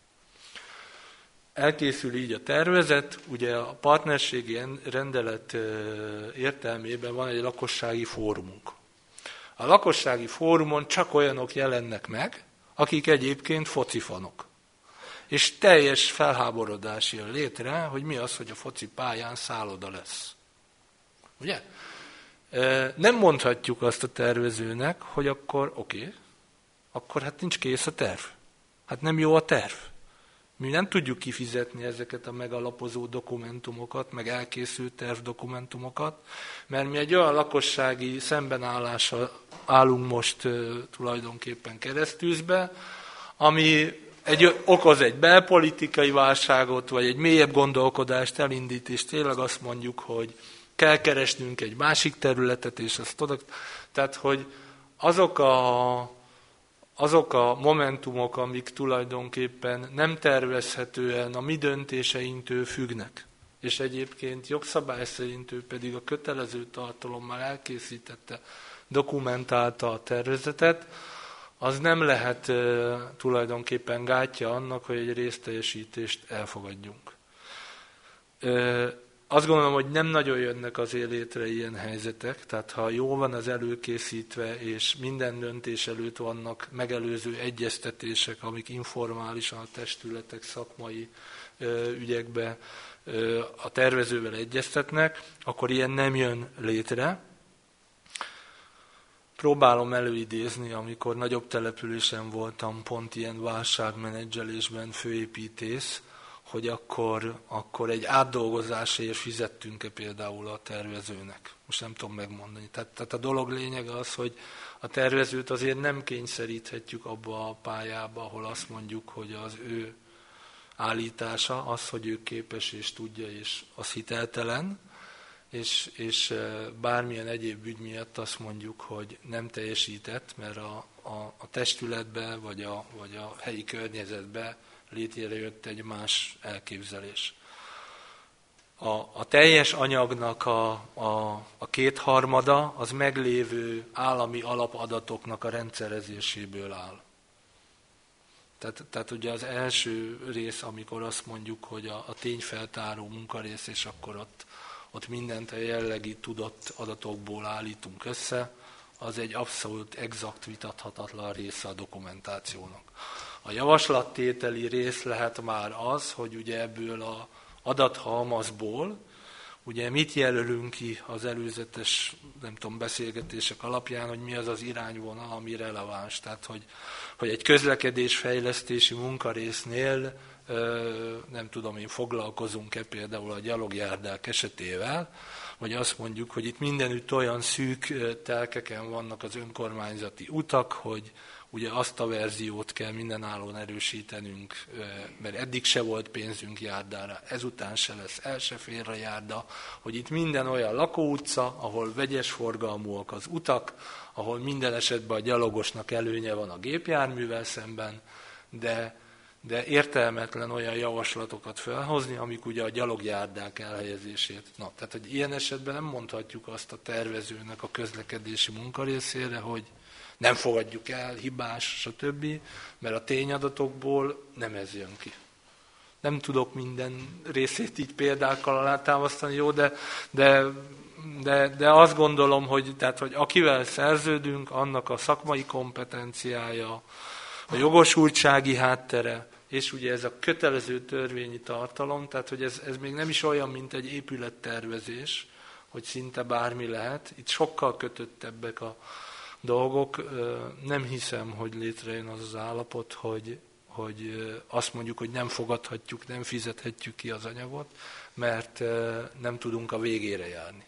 Speaker 5: Elkészül így a tervezet, ugye a partnerségi rendelet értelmében van egy lakossági fórumunk. A lakossági fórumon csak olyanok jelennek meg, akik egyébként focifanok. És teljes felháborodás jön létre, hogy mi az, hogy a foci pályán szálloda lesz. Ugye? Nem mondhatjuk azt a tervezőnek, hogy akkor oké, akkor hát nincs kész a terv. Hát nem jó a terv. Mi nem tudjuk kifizetni ezeket a megalapozó dokumentumokat, meg elkészült tervdokumentumokat, mert mi egy olyan lakossági szembenállással állunk most tulajdonképpen keresztűzbe, ami okoz egy belpolitikai válságot, vagy egy mélyebb gondolkodást elindít, és tényleg azt mondjuk, hogy kell keresnünk egy másik területet, és azt oda... Tehát, hogy azok a momentumok, amik tulajdonképpen nem tervezhetően a mi döntéseinktől függnek, és egyébként jogszabály szerint ő pedig a kötelező tartalommal elkészítette, dokumentálta a tervezetet, az nem lehet tulajdonképpen gátja annak, hogy egy részteljesítést elfogadjunk. Azt gondolom, hogy nem nagyon jönnek az létre ilyen helyzetek, tehát ha jó van az előkészítve, és minden döntés előtt vannak megelőző egyeztetések, amik informálisan a testületek szakmai ügyekbe a tervezővel egyeztetnek, akkor ilyen nem jön létre. Próbálom előidézni, amikor nagyobb településen voltam, pont ilyen válságmenedzselésben főépítész, hogy akkor egy átdolgozásért fizettünk-e például a tervezőnek. Most nem tudom megmondani. Tehát a dolog lényege az, hogy a tervezőt azért nem kényszeríthetjük abba a pályába, ahol azt mondjuk, hogy az ő állítása az, hogy ő képes és tudja, és az hiteltelen, és bármilyen egyéb ügy miatt azt mondjuk, hogy nem teljesített, mert a testületbe vagy a helyi környezetbe létére jött egy más elképzelés. A teljes anyagnak a kétharmada az meglévő állami alapadatoknak a rendszerezéséből áll. Tehát ugye az első rész, amikor azt mondjuk, hogy a tényfeltáró munkarész, és akkor ott mindent a jellegi tudott adatokból állítunk össze, az egy abszolút exakt, vitathatatlan része a dokumentációnak. A javaslattételi rész lehet már az, hogy ugye ebből az adathalmazból ugye mit jelölünk ki az előzetes, nem tudom, beszélgetések alapján, hogy mi az az irányvonal, ami releváns. Tehát, hogy egy közlekedésfejlesztési munkarésznél nem tudom én, foglalkozunk-e például a gyalogjárdák esetével, vagy azt mondjuk, hogy itt mindenütt olyan szűk telkeken vannak az önkormányzati utak, hogy ugye azt a verziót kell mindenállóan erősítenünk, mert eddig se volt pénzünk járdára, ezután se lesz, el se fér a járda, hogy itt minden olyan lakóutca, ahol vegyes forgalmúak az utak, ahol minden esetben a gyalogosnak előnye van a gépjárművel szemben, de értelmetlen olyan javaslatokat felhozni, amik ugye a gyalogjárdák elhelyezését. Na, tehát, hogy ilyen esetben nem mondhatjuk azt a tervezőnek a közlekedési munkarészére, hogy nem fogadjuk el, hibás, stb., mert a tényadatokból nem ez jön ki. Nem tudok minden részét így példákkal alátámasztani, jó, de azt gondolom, hogy akivel szerződünk, annak a szakmai kompetenciája, a jogosultsági háttere, és ugye ez a kötelező törvényi tartalom, tehát hogy ez még nem is olyan, mint egy épülettervezés, hogy szinte bármi lehet. Itt sokkal kötöttebbek a dolgok. Nem hiszem, hogy létrejön az állapot, hogy azt mondjuk, hogy nem fogadhatjuk, nem fizethetjük ki az anyagot, mert nem tudunk a végére járni.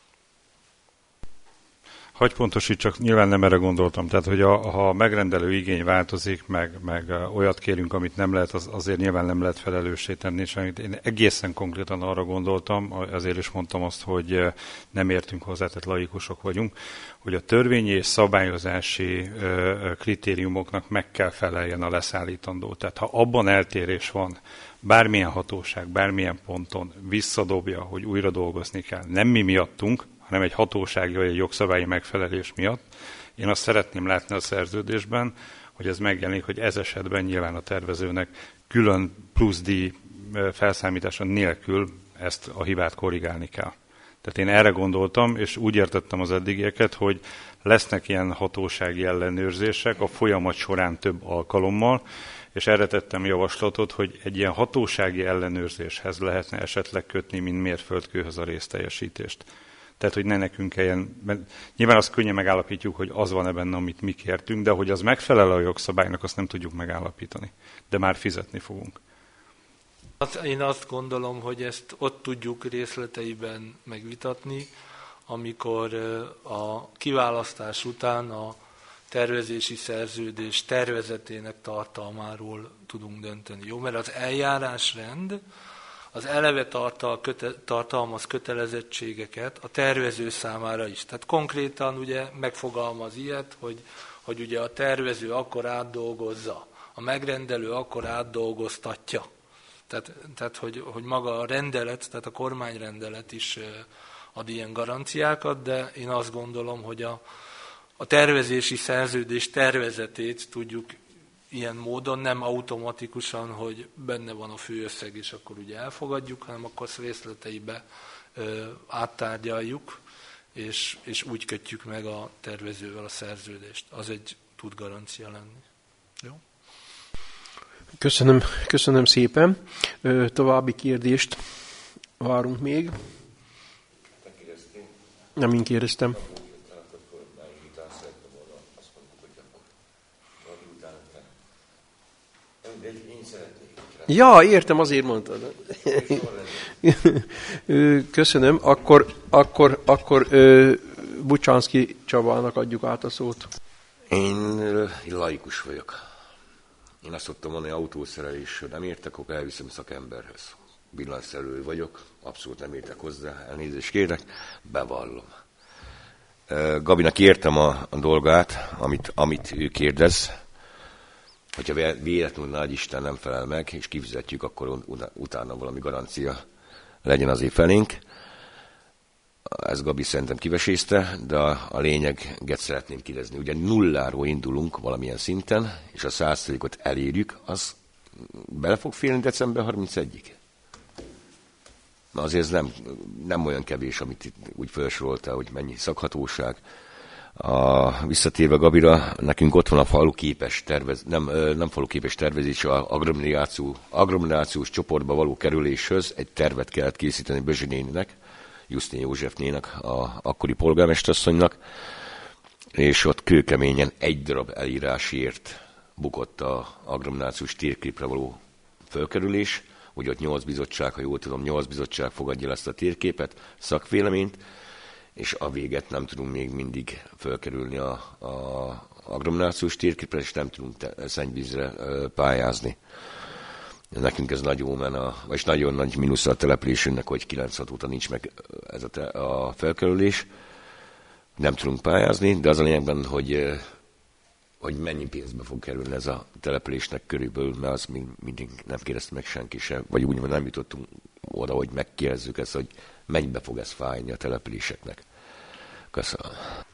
Speaker 6: Hagy pontosítsak, nyilván nem erre gondoltam. Tehát, hogy ha a megrendelő igény változik, meg olyat kérünk, amit nem lehet, azért nyilván nem lehet felelőssé tenni. És én egészen konkrétan arra gondoltam, azért is mondtam azt, hogy nem értünk hozzá, tehát laikusok vagyunk, hogy a törvényi és szabályozási kritériumoknak meg kell feleljen a leszállítandó. Tehát ha abban eltérés van, bármilyen hatóság, bármilyen ponton visszadobja, hogy újra dolgozni kell, nem mi miattunk, hanem egy hatósági vagy egy jogszabályi megfelelés miatt. Én azt szeretném látni a szerződésben, hogy ez megjelenik, hogy ez esetben nyilván a tervezőnek külön plusz díj felszámítása nélkül ezt a hibát korrigálni kell. Tehát én erre gondoltam, és úgy értettem az eddigieket, hogy lesznek ilyen hatósági ellenőrzések a folyamat során több alkalommal, és erre tettem javaslatot, hogy egy ilyen hatósági ellenőrzéshez lehetne esetleg kötni, mint mérföldkőhöz a részteljesítést. Tehát, hogy ne nekünk kelljen, nyilván azt könnyen megállapítjuk, hogy az van ebben, amit mi kértünk, de hogy az megfelel a jogszabálynak, azt nem tudjuk megállapítani. De már fizetni fogunk.
Speaker 5: Én azt gondolom, hogy ezt ott tudjuk részleteiben megvitatni, amikor a kiválasztás után a tervezési szerződés tervezetének tartalmáról tudunk dönteni. Jó, mert az eljárásrend az eleve tartalmaz kötelezettségeket a tervező számára is. Tehát konkrétan ugye megfogalmaz ilyet, hogy ugye a tervező akkor átdolgozza, a megrendelő akkor átdolgoztatja. Tehát hogy maga a rendelet, tehát a kormányrendelet is ad ilyen garanciákat, de én azt gondolom, hogy a tervezési szerződés tervezetét tudjuk ilyen módon, nem automatikusan, hogy benne van a főösszeg, és akkor ugye elfogadjuk, hanem akkor részleteibe áttárgyaljuk, és úgy kötjük meg a tervezővel a szerződést. Az tud garancia lenni. Jó?
Speaker 1: Köszönöm szépen. További kérdést várunk még. Nem, én kérdeztem. Ja, értem, azért mondtad. Köszönöm. Akkor Bucsánszky Csabának adjuk át a szót.
Speaker 2: Én laikus vagyok. Én azt szoktam mondani, hogy autószerelésről nem értek, akkor elviszem szakemberhez. Villanyszerelő vagyok, abszolút nem értek hozzá, elnézést kérek, bevallom. Gabinak értem a dolgát, amit ő kérdez. Hogyha véletlenül nagy Isten nem felel meg, és kifizetjük, akkor utána valami garancia legyen azért felénk. Ez Gabi szerintem kivesézte, de a lényeget szeretném kérdezni. Ugye nulláról indulunk valamilyen szinten, és a 100%-ot elérjük, az bele fog férni december 31-ig? Azért ez nem olyan kevés, amit itt úgy felsoroltál, hogy mennyi szakhatóság. Visszatérve Gabira, nekünk ott van a faluképes nem faluképes tervezés, az agglomerációs csoportba való kerüléshez egy tervet kellett készíteni Bözsi néninek, Jusztin Józsefnének, a akkori polgármesterasszonynak, és ott kőkeményen egy darab elírásért bukott az agglomerációs térképre való fölkerülés. Ugye ott 8 bizottság, ha jól tudom, 8 bizottság fogadja el ezt a térképet, szakvéleményt, és a véget nem tudunk még mindig fölkerülni az agglomerációs térképre, és nem tudunk szennyvízre pályázni. Nekünk ez nagy ómen, és nagyon nagy mínusz a településünknek, hogy 96 óta nincs meg ez a felkerülés. Nem tudunk pályázni, de az a lényegben, hogy mennyi pénzbe fog kerülni ez a településnek körülbelül, mert azt mindig nem kérdezte meg senki sem, vagy úgy nem jutottunk oda, hogy megkérdezzük ezt, hogy mennyibe fog ez fájni a településeknek. Köszönöm.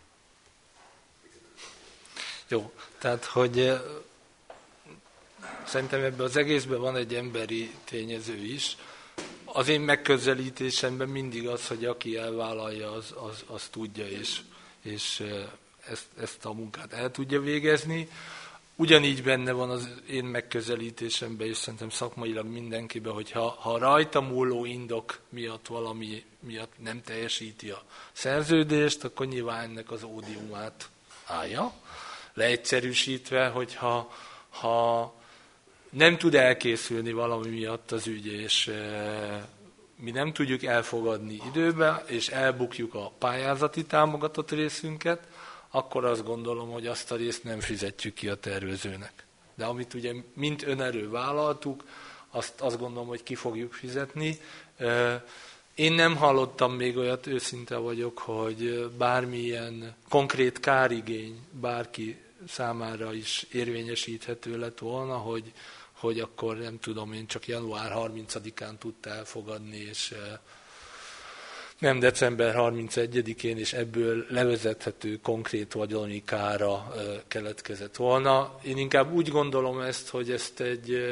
Speaker 5: Jó, tehát, hogy szerintem ebben az egészben van egy emberi tényező is. Az én megközelítésemben mindig az, hogy aki elvállalja, az tudja, és ezt a munkát el tudja végezni. Ugyanígy benne van az én megközelítésemben, és szerintem szakmailag mindenkiben, hogy ha rajta múló indok miatt valami miatt nem teljesíti a szerződést, akkor nyilván ennek az ódiumát állja. Leegyszerűsítve, hogy ha nem tud elkészülni valami miatt az ügy, és mi nem tudjuk elfogadni időben, és elbukjuk a pályázati támogatott részünket, akkor azt gondolom, hogy azt a részt nem fizetjük ki a tervezőnek. De amit ugye mint önerő vállaltuk, azt gondolom, hogy ki fogjuk fizetni. Én nem hallottam még olyat, őszinte vagyok, hogy bármilyen konkrét kárigény bárki számára is érvényesíthető lett volna, hogy akkor nem tudom én, csak január 30-án tudta elfogadni, és nem december 31-én, és ebből levezethető konkrét vagyoni kára keletkezett volna. Én inkább úgy gondolom ezt, hogy ezt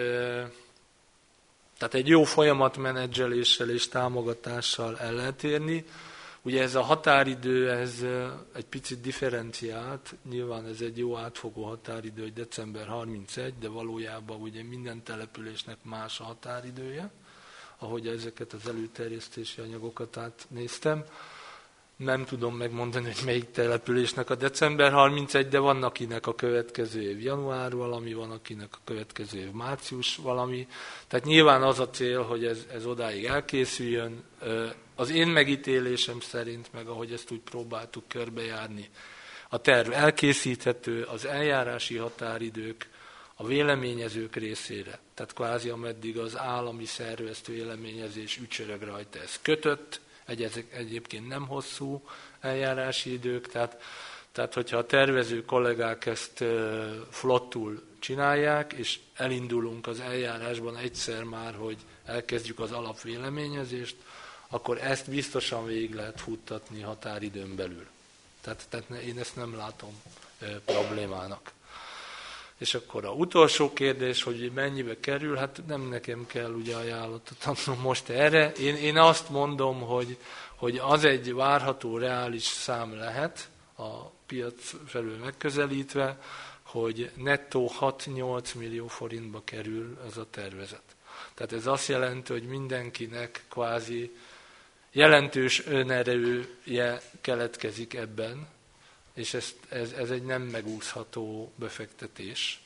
Speaker 5: egy jó folyamatmenedzseléssel és támogatással el lehet érni. Ugye ez a határidő, ez egy picit differenciált, nyilván ez egy jó átfogó határidő, hogy december 31, de valójában ugye minden településnek más a határidője, ahogy ezeket az előterjesztési anyagokat átnéztem. Nem tudom megmondani, hogy melyik településnek a december 31, de van, akinek a következő év január valami, van, akinek a következő év március valami. Tehát nyilván az a cél, hogy ez odáig elkészüljön. Az én megítélésem szerint, meg ahogy ezt úgy próbáltuk körbejárni, a terv elkészíthető, az eljárási határidők, a véleményezők részére, tehát kvázi ameddig az állami szerv ezt véleményezés ücsörög rajta, ez kötött, egyébként nem hosszú eljárási idők, tehát hogyha a tervező kollégák ezt flottul csinálják, és elindulunk az eljárásban egyszer már, hogy elkezdjük az alapvéleményezést, akkor ezt biztosan végig lehet futtatni határidőn belül. Tehát én ezt nem látom problémának. És akkor a utolsó kérdés, hogy mennyibe kerül, hát nem nekem kell ugye ajánlatot adnom most erre. Én azt mondom, hogy az egy várható reális szám lehet, a piac felül megközelítve, hogy nettó 6-8 millió forintba kerül ez a tervezet. Tehát ez azt jelenti, hogy mindenkinek kvázi jelentős önerője keletkezik ebben, és ez egy nem megúszható befektetés.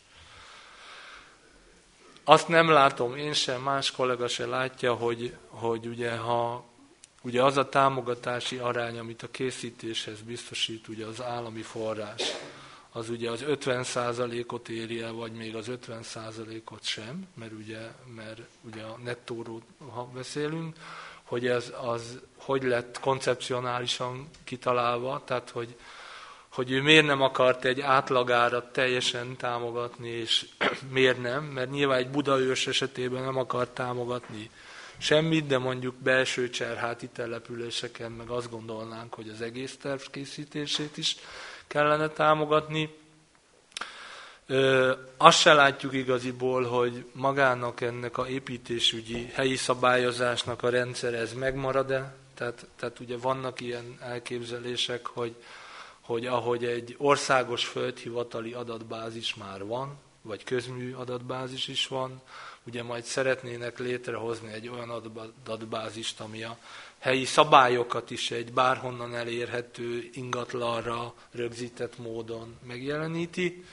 Speaker 5: Azt nem látom én sem, más kollega se látja, hogy ugye az a támogatási arány, amit a készítéshez biztosít ugye az állami forrás, az ugye az 50%-ot éri el, vagy még az 50%-ot sem, mert ugye a nettóról, ha beszélünk, hogy az hogy lett koncepcionálisan kitalálva, tehát hogy ő miért nem akart egy átlagárat teljesen támogatni, és miért nem, mert nyilván egy Budaörs esetében nem akart támogatni semmit, de mondjuk belső cserháti településeken meg azt gondolnánk, hogy az egész terv készítését is kellene támogatni. Azt se látjuk igaziból, hogy magának ennek a építésügyi helyi szabályozásnak a rendszer ez megmarad-e. Tehát ugye vannak ilyen elképzelések, hogy ahogy egy országos földhivatali adatbázis már van, vagy közmű adatbázis is van, ugye majd szeretnének létrehozni egy olyan adatbázist, ami a helyi szabályokat is egy bárhonnan elérhető ingatlanra rögzített módon megjeleníti.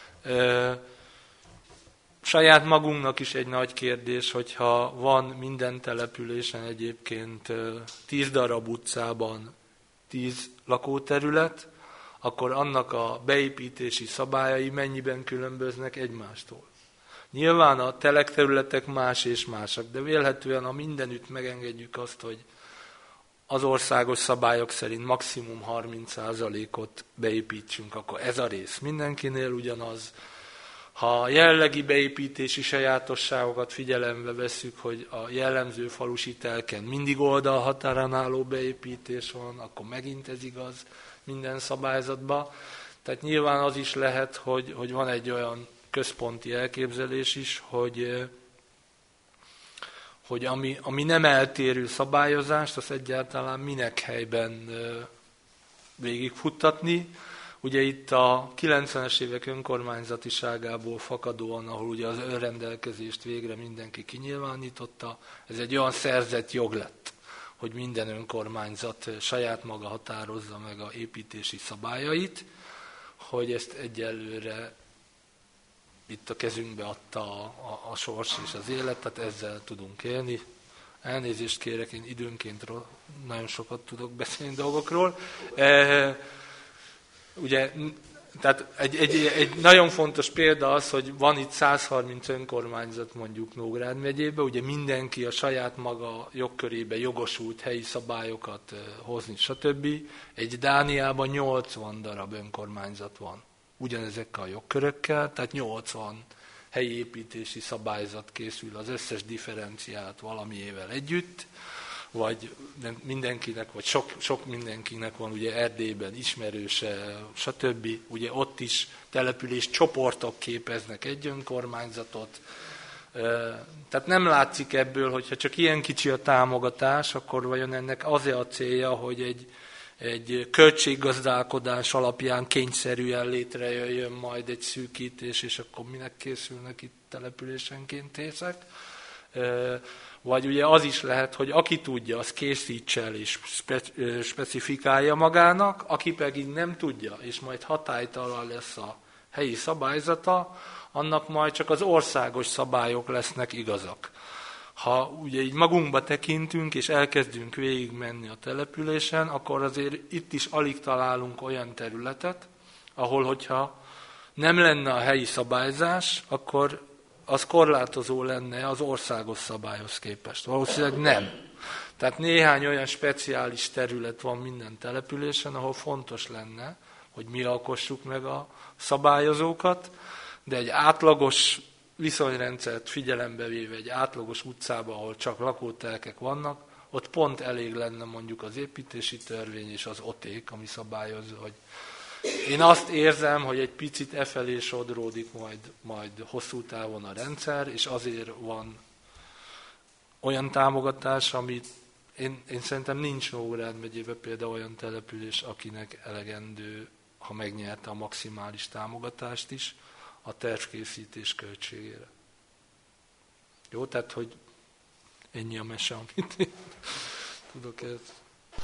Speaker 5: Saját magunknak is egy nagy kérdés, hogyha van minden településen egyébként 10 darab utcában 10 lakóterület, akkor annak a beépítési szabályai mennyiben különböznek egymástól. Nyilván a telekterületek más és másak, de vélhetően, ha mindenütt megengedjük azt, hogy az országos szabályok szerint maximum 30%-ot beépítsünk, akkor ez a rész mindenkinél ugyanaz. Ha a jellegi beépítési sajátosságokat figyelembe vesszük, hogy a jellemző falusi telken mindig oldalhatárán álló beépítés van, akkor megint ez igaz minden szabályzatba. Tehát nyilván az is lehet, hogy van egy olyan központi elképzelés is, hogy ami nem eltérő szabályozást, az egyáltalán minek helyben végigfuttatni. Ugye itt a 90-es évek önkormányzatiságából fakadóan, ahol ugye az önrendelkezést végre mindenki kinyilvánította, ez egy olyan szerzett jog lett, hogy minden önkormányzat saját maga határozza meg a építési szabályait, hogy ezt egyelőre itt a kezünkbe adta a sors és az élet, tehát ezzel tudunk élni. Elnézést kérek, én időnként nagyon sokat tudok beszélni dolgokról. Ugye, tehát egy nagyon fontos példa az, hogy van itt 130 önkormányzat mondjuk Nógrád megyében, ugye mindenki a saját maga jogkörébe jogosult helyi szabályokat hozni, stb. Egy Dániában 80 darab önkormányzat van ugyanezekkel a jogkörökkel, tehát 80 helyi építési szabályzat készül az összes differenciált valamiével együtt, vagy mindenkinek, vagy sok mindenkinek van ugye Erdélyben ismerőse, stb. Ugye ott is település csoportok képeznek egy önkormányzatot. Tehát nem látszik ebből, hogyha csak ilyen kicsi a támogatás, akkor vajon ennek az-e a célja, hogy egy költséggazdálkodás alapján kényszerűen létrejöjjön majd egy szűkítés, és akkor minek készülnek itt településenként észek. Vagy ugye az is lehet, hogy aki tudja, az készítse el és specifikálja magának, aki pedig nem tudja, és majd hatálytalan lesz a helyi szabályzata, annak majd csak az országos szabályok lesznek igazak. Ha ugye így magunkba tekintünk, és elkezdünk végigmenni a településen, akkor azért itt is alig találunk olyan területet, ahol hogyha nem lenne a helyi szabályzás, akkor az korlátozó lenne az országos szabályhoz képest. Valószínűleg nem. Tehát néhány olyan speciális terület van minden településen, ahol fontos lenne, hogy mi alkossuk meg a szabályozókat, de egy átlagos viszonyrendszert figyelembe véve egy átlagos utcában, ahol csak lakótelkek vannak, ott pont elég lenne mondjuk az építési törvény és az oték, ami szabályozza, hogy én azt érzem, hogy egy picit efelé sodródik majd hosszú távon a rendszer, és azért van olyan támogatás, amit én szerintem nincs Nógrád megyében például olyan település, akinek elegendő, ha megnyerte a maximális támogatást is, a tervkészítés költségére. Jó, tehát, hogy ennyi a mese, amit én tudok ezt.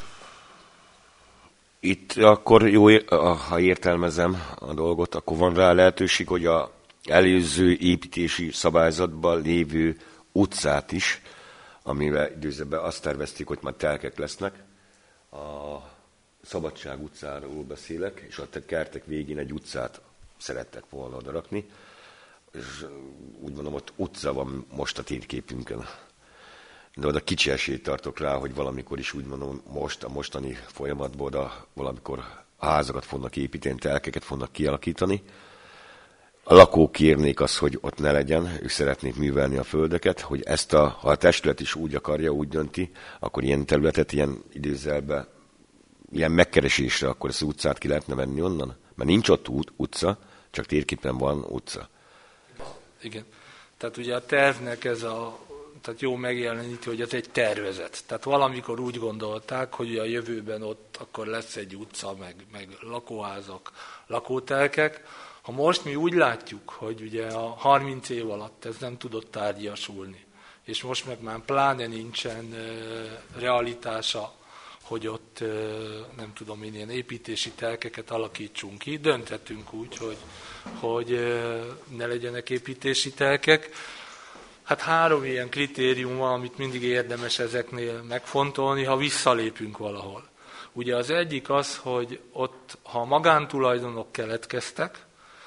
Speaker 2: Itt akkor jó, ha értelmezem a dolgot, akkor van rá lehetőség, hogy az előző építési szabályzatban lévő utcát is, amivel időzőben azt tervezték, hogy már telkek lesznek, a Szabadság utcáról beszélek, és a kertek végén egy utcát szerettek volna odarakni, és úgy mondom, ott utca van most a térképünkön. De oda kicsi esélyt tartok rá, hogy valamikor is úgy mondom, most a mostani folyamatban oda valamikor házakat fognak építeni, telkeket fognak kialakítani. A lakók kérnék azt, hogy ott ne legyen, ők szeretnék művelni a földeket, hogy ezt ha a testület is úgy akarja, úgy dönti, akkor ilyen területet, ilyen időzelbe, ilyen megkeresésre, akkor ezt az utcát ki lehetne venni onnan? Mert nincs ott utca, csak térképen van utca.
Speaker 5: Igen. Tehát ugye a tervnek tehát jó megjelenítő, hogy ez egy tervezet. Tehát valamikor úgy gondolták, hogy a jövőben ott akkor lesz egy utca, meg lakóházak, lakótelkek. Ha most mi úgy látjuk, hogy ugye a 30 év alatt ez nem tudott tárgyasulni, és most meg már pláne nincsen realitása, hogy ott nem tudom én ilyen építési telkeket alakítsunk ki, dönthetünk úgy, hogy ne legyenek építési telkek. Hát 3 ilyen kritérium van, amit mindig érdemes ezeknél megfontolni, ha visszalépünk valahol. Ugye az egyik az, hogy ott, ha magántulajdonok keletkeztek,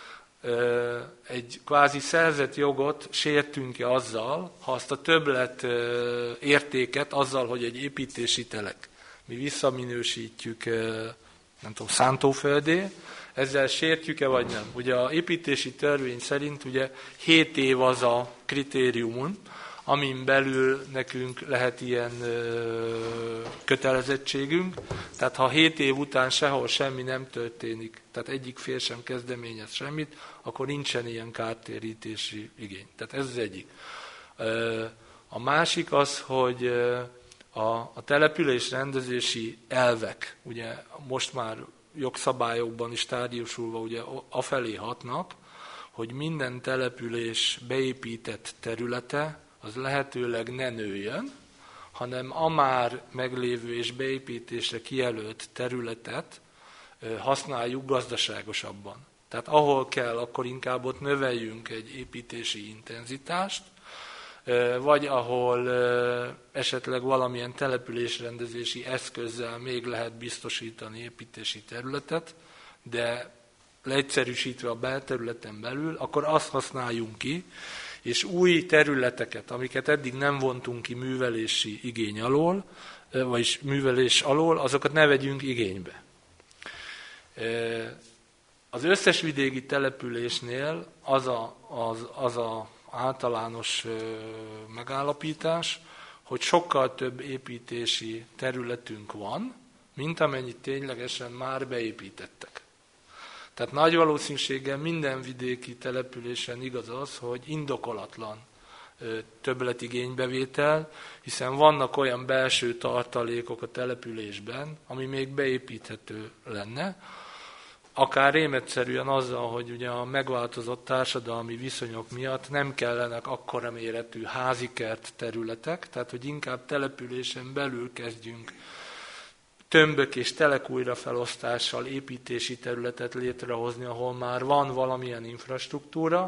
Speaker 5: egy kvázi szerzett jogot sértünk-e azzal, ha azt a többlet értéket azzal, hogy egy építési telek mi visszaminősítjük, nem tudom, szántóföldé, ezzel sértjük-e vagy nem? Ugye a építési törvény szerint ugye 7 év az a kritériumon, amin belül nekünk lehet ilyen kötelezettségünk, tehát ha 7 év után sehol semmi nem történik, tehát egyik fél sem kezdeményez semmit, akkor nincsen ilyen kártérítési igény. Tehát ez az egyik. A másik az, hogy a település rendezési elvek, ugye most már jogszabályokban is tárgyosulva ugye afelé hatnak, hogy minden település beépített területe az lehetőleg ne nőjön, hanem a már meglévő és beépítésre kijelölt területet használjuk gazdaságosabban. Tehát ahol kell, akkor inkább ott növeljünk egy építési intenzitást, vagy ahol esetleg valamilyen településrendezési eszközzel még lehet biztosítani építési területet, de leegyszerűsítve a belterületen belül, akkor azt használjunk ki, és új területeket, amiket eddig nem vontunk ki művelési igény alól, vagyis művelés alól, azokat ne vegyünk igénybe. Az összes vidéki településnél az a általános megállapítás, hogy sokkal több építési területünk van, mint amennyit ténylegesen már beépítettek. Tehát nagy valószínűséggel minden vidéki településen igaz az, hogy indokolatlan többletigénybevétel, hiszen vannak olyan belső tartalékok a településben, ami még beépíthető lenne, akár rémetszerűen azzal, hogy ugye a megváltozott társadalmi viszonyok miatt nem kellenek akkora méretű házikert területek, tehát hogy inkább településen belül kezdjünk tömbök és telek újrafelosztással építési területet létrehozni, ahol már van valamilyen infrastruktúra,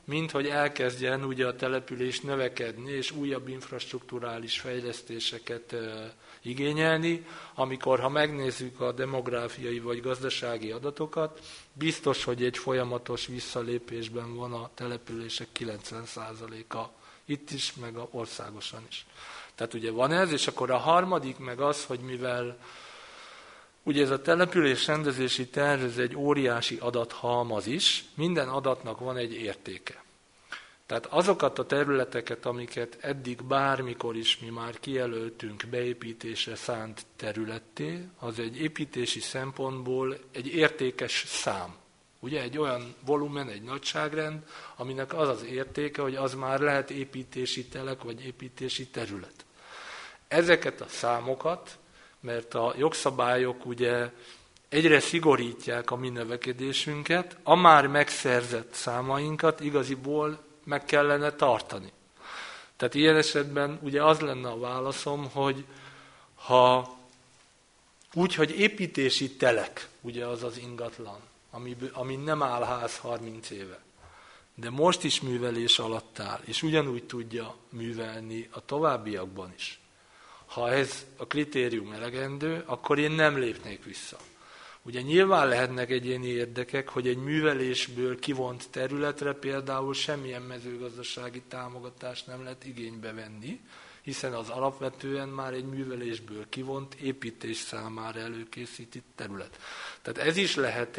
Speaker 5: mint hogy elkezdjen ugye a település növekedni, és újabb infrastrukturális fejlesztéseket igényelni, amikor, ha megnézzük a demográfiai vagy gazdasági adatokat, biztos, hogy egy folyamatos visszalépésben van a települések 90%-a itt is, meg országosan is. Tehát ugye van ez, és akkor a harmadik meg az, hogy mivel ugye ez a település rendezési terv, ez egy óriási adathalmaz is, minden adatnak van egy értéke. Tehát azokat a területeket, amiket eddig bármikor is mi már kijelöltünk beépítésre szánt területté, az egy építési szempontból egy értékes szám. Ugye egy olyan volumen, egy nagyságrend, aminek az az értéke, hogy az már lehet építési telek vagy építési terület. Ezeket a számokat, mert a jogszabályok ugye egyre szigorítják a mi növekedésünket, a már megszerzett számainkat igaziból meg kellene tartani. Tehát ilyen esetben ugye az lenne a válaszom, hogy ha úgy, hogy építési telek, ugye az az ingatlan, ami nem áll ház 30 éve, de most is művelés alatt áll, és ugyanúgy tudja művelni a továbbiakban is. Ha ez a kritérium elegendő, akkor én nem lépnék vissza. Ugye nyilván lehetnek egyéni érdekek, hogy egy művelésből kivont területre például semmilyen mezőgazdasági támogatást nem lehet igénybe venni, hiszen az alapvetően már egy művelésből kivont építés számára előkészített terület. Tehát ez is lehet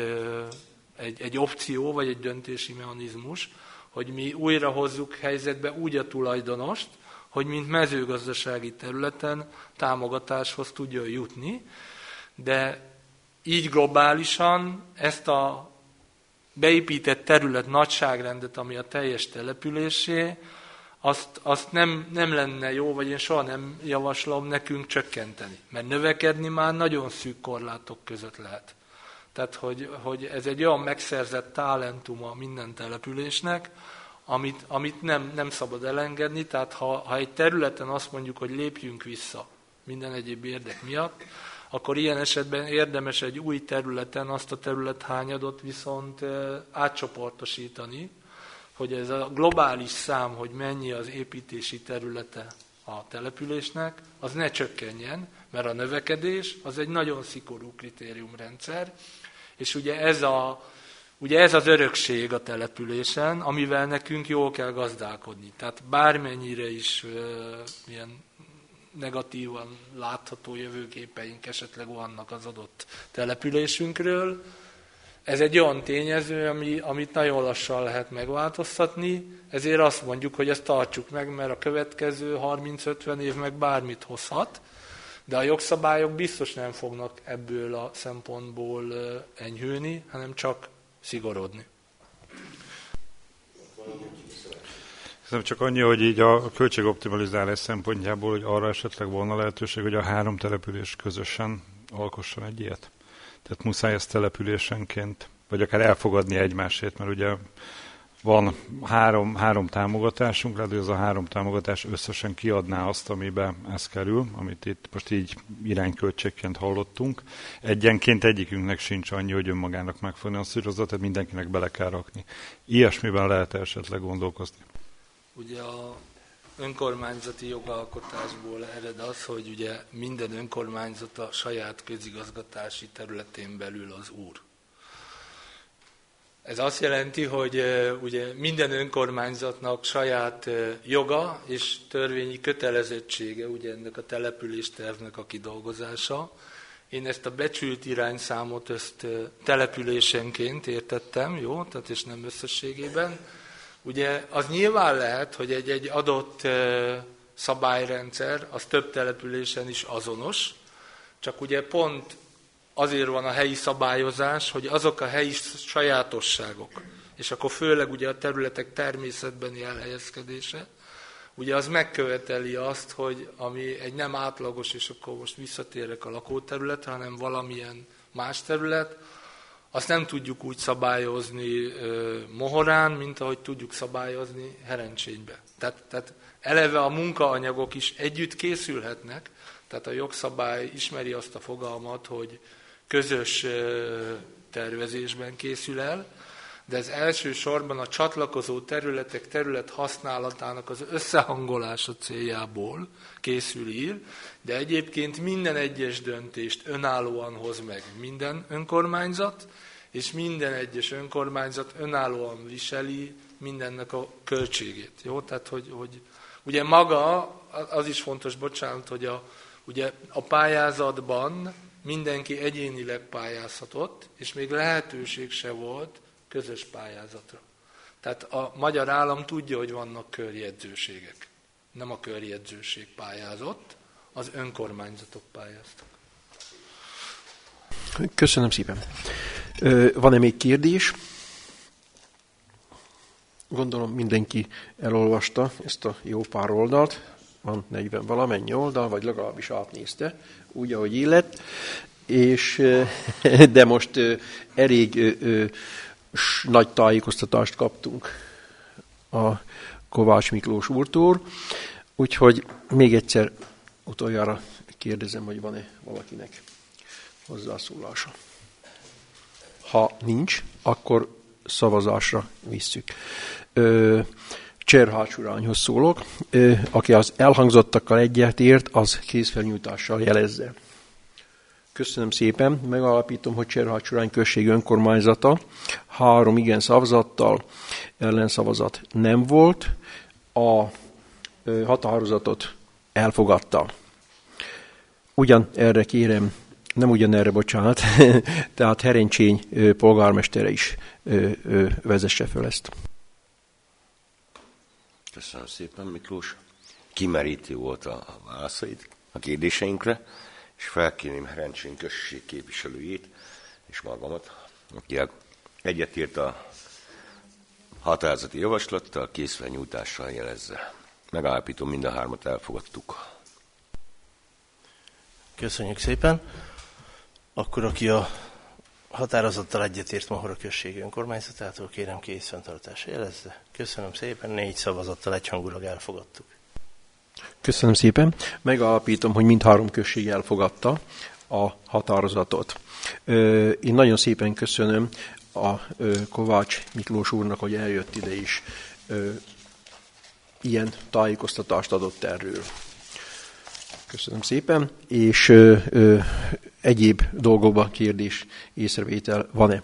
Speaker 5: egy opció, vagy egy döntési mechanizmus, hogy mi újra hozzuk helyzetbe úgy a tulajdonost, hogy mint mezőgazdasági területen támogatáshoz tudjon jutni, de így globálisan ezt a beépített terület nagyságrendet, ami a teljes településé, azt nem lenne jó, vagy én soha nem javaslom nekünk csökkenteni. Mert növekedni már nagyon szűk korlátok között lehet. Tehát, hogy ez egy olyan megszerzett talentuma minden településnek, amit nem szabad elengedni. Tehát ha egy területen azt mondjuk, hogy lépjünk vissza minden egyéb érdek miatt, akkor ilyen esetben érdemes egy új területen azt a területhányadot viszont átcsoportosítani, hogy ez a globális szám, hogy mennyi az építési területe a településnek, az ne csökkenjen, mert a növekedés az egy nagyon szigorú kritériumrendszer, és ugye ez az örökség a településen, amivel nekünk jól kell gazdálkodni. Tehát bármennyire is ilyen negatívan látható jövőképeink esetleg vannak az adott településünkről, ez egy olyan tényező, amit nagyon lassan lehet megváltoztatni, ezért azt mondjuk, hogy ezt tartsuk meg, mert a következő 30-50 év meg bármit hozhat, de a jogszabályok biztos nem fognak ebből a szempontból enyhülni, hanem csak szigorodni.
Speaker 6: Szerintem csak annyi, hogy így a költségoptimalizálás szempontjából, hogy arra esetleg volna lehetőség, hogy a 3 település közösen alkosson egy ilyet. Tehát muszáj ezt településenként, vagy akár elfogadni egymásért, mert ugye van három támogatásunk, lehet, hogy az a 3 támogatás összesen kiadná azt, amiben ez kerül, amit itt most így irányköltségként hallottunk. Egyenként egyikünknek sincs annyi, hogy önmagának megfinanszírozza, tehát mindenkinek bele kell rakni. Ilyesmiben lehet esetleg gondolkozni.
Speaker 5: Ugye a önkormányzati jogalkotásból ered az, hogy ugye minden önkormányzat a saját közigazgatási területén belül az úr. Ez azt jelenti, hogy ugye minden önkormányzatnak saját joga és törvényi kötelezettsége, ugye ennek a településtervnek a kidolgozása. Én ezt a becsült irányszámot településenként értettem, jó, tehát és nem összességében. Ugye az nyilván lehet, hogy egy adott szabályrendszer az több településen is azonos, csak ugye pont azért van a helyi szabályozás, hogy azok a helyi sajátosságok, és akkor főleg ugye a területek természetbeni elhelyezkedése, ugye az megköveteli azt, hogy ami egy nem átlagos, és akkor most visszatérek a lakóterületre, hanem valamilyen más terület, azt nem tudjuk úgy szabályozni Mohorán, mint ahogy tudjuk szabályozni Herencsénybe. Tehát eleve a munkaanyagok is együtt készülhetnek, tehát a jogszabály ismeri azt a fogalmat, hogy közös tervezésben készül el, de ez elsősorban a csatlakozó területek terület használatának az összehangolása céljából készül ír, de egyébként minden egyes döntést önállóan hoz meg minden önkormányzat, és minden egyes önkormányzat önállóan viseli mindennek a költségét. Jó? Tehát, hogy ugye maga, az is fontos, bocsánat, hogy ugye a pályázatban mindenki egyénileg pályázhatott, és még lehetőség se volt közös pályázatra. Tehát a magyar állam tudja, hogy vannak körjegyzőségek. Nem a körjegyzőség pályázott, az önkormányzatok pályáztak.
Speaker 1: Köszönöm szépen. Van-e még kérdés? Gondolom mindenki elolvasta ezt a jó pár oldalt. Van 40 valamennyi oldal, vagy legalábbis átnézte, úgy, ahogy illet. De most elég nagy tájékoztatást kaptunk a Kovács Miklós úrtól, úgyhogy még egyszer utoljára kérdezem, hogy van-e valakinek hozzászólása. Ha nincs, akkor szavazásra visszük. Cserhács urányhoz szólok, aki az elhangzottakkal egyetért, az kézfelnyújtással jelezze. Köszönöm szépen, megalapítom, hogy Cserhács urány község önkormányzata 3 igen szavazattal, ellenszavazat nem volt, a határozatot elfogadta. Ugyanerre kérem, nem ugyanerre, bocsánat, tehát Herencsény polgármestere is vezesse föl ezt.
Speaker 2: Köszönöm szépen, Miklós. Kimerítő volt a válaszaid a kérdéseinkre, és felkérném Herencsény község képviselőjét és magamat, aki egyetért a határozati javaslattal, készfelnyújtással jelezze. Megállapítom, mind a 3-at elfogadtuk.
Speaker 3: Köszönjük szépen. Akkor aki a határozattal egyetért Mohora község önkormányzatától, kérem készfenntartásra jelezze. Köszönöm szépen, 4 szavazattal egyhangulag elfogadtuk.
Speaker 1: Köszönöm szépen. Megállapítom, hogy mindhárom község elfogadta a határozatot. Én nagyon szépen köszönöm a Kovács Miklós úrnak, hogy eljött ide is, ilyen tájékoztatást adott erről. Köszönöm szépen, és egyéb dolgokban kérdés, észrevétel van-e?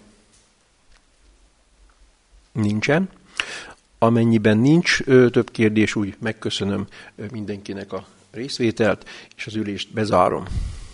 Speaker 1: Nincsen. Amennyiben nincs több kérdés, úgy megköszönöm mindenkinek a részvételt, és az ülést bezárom.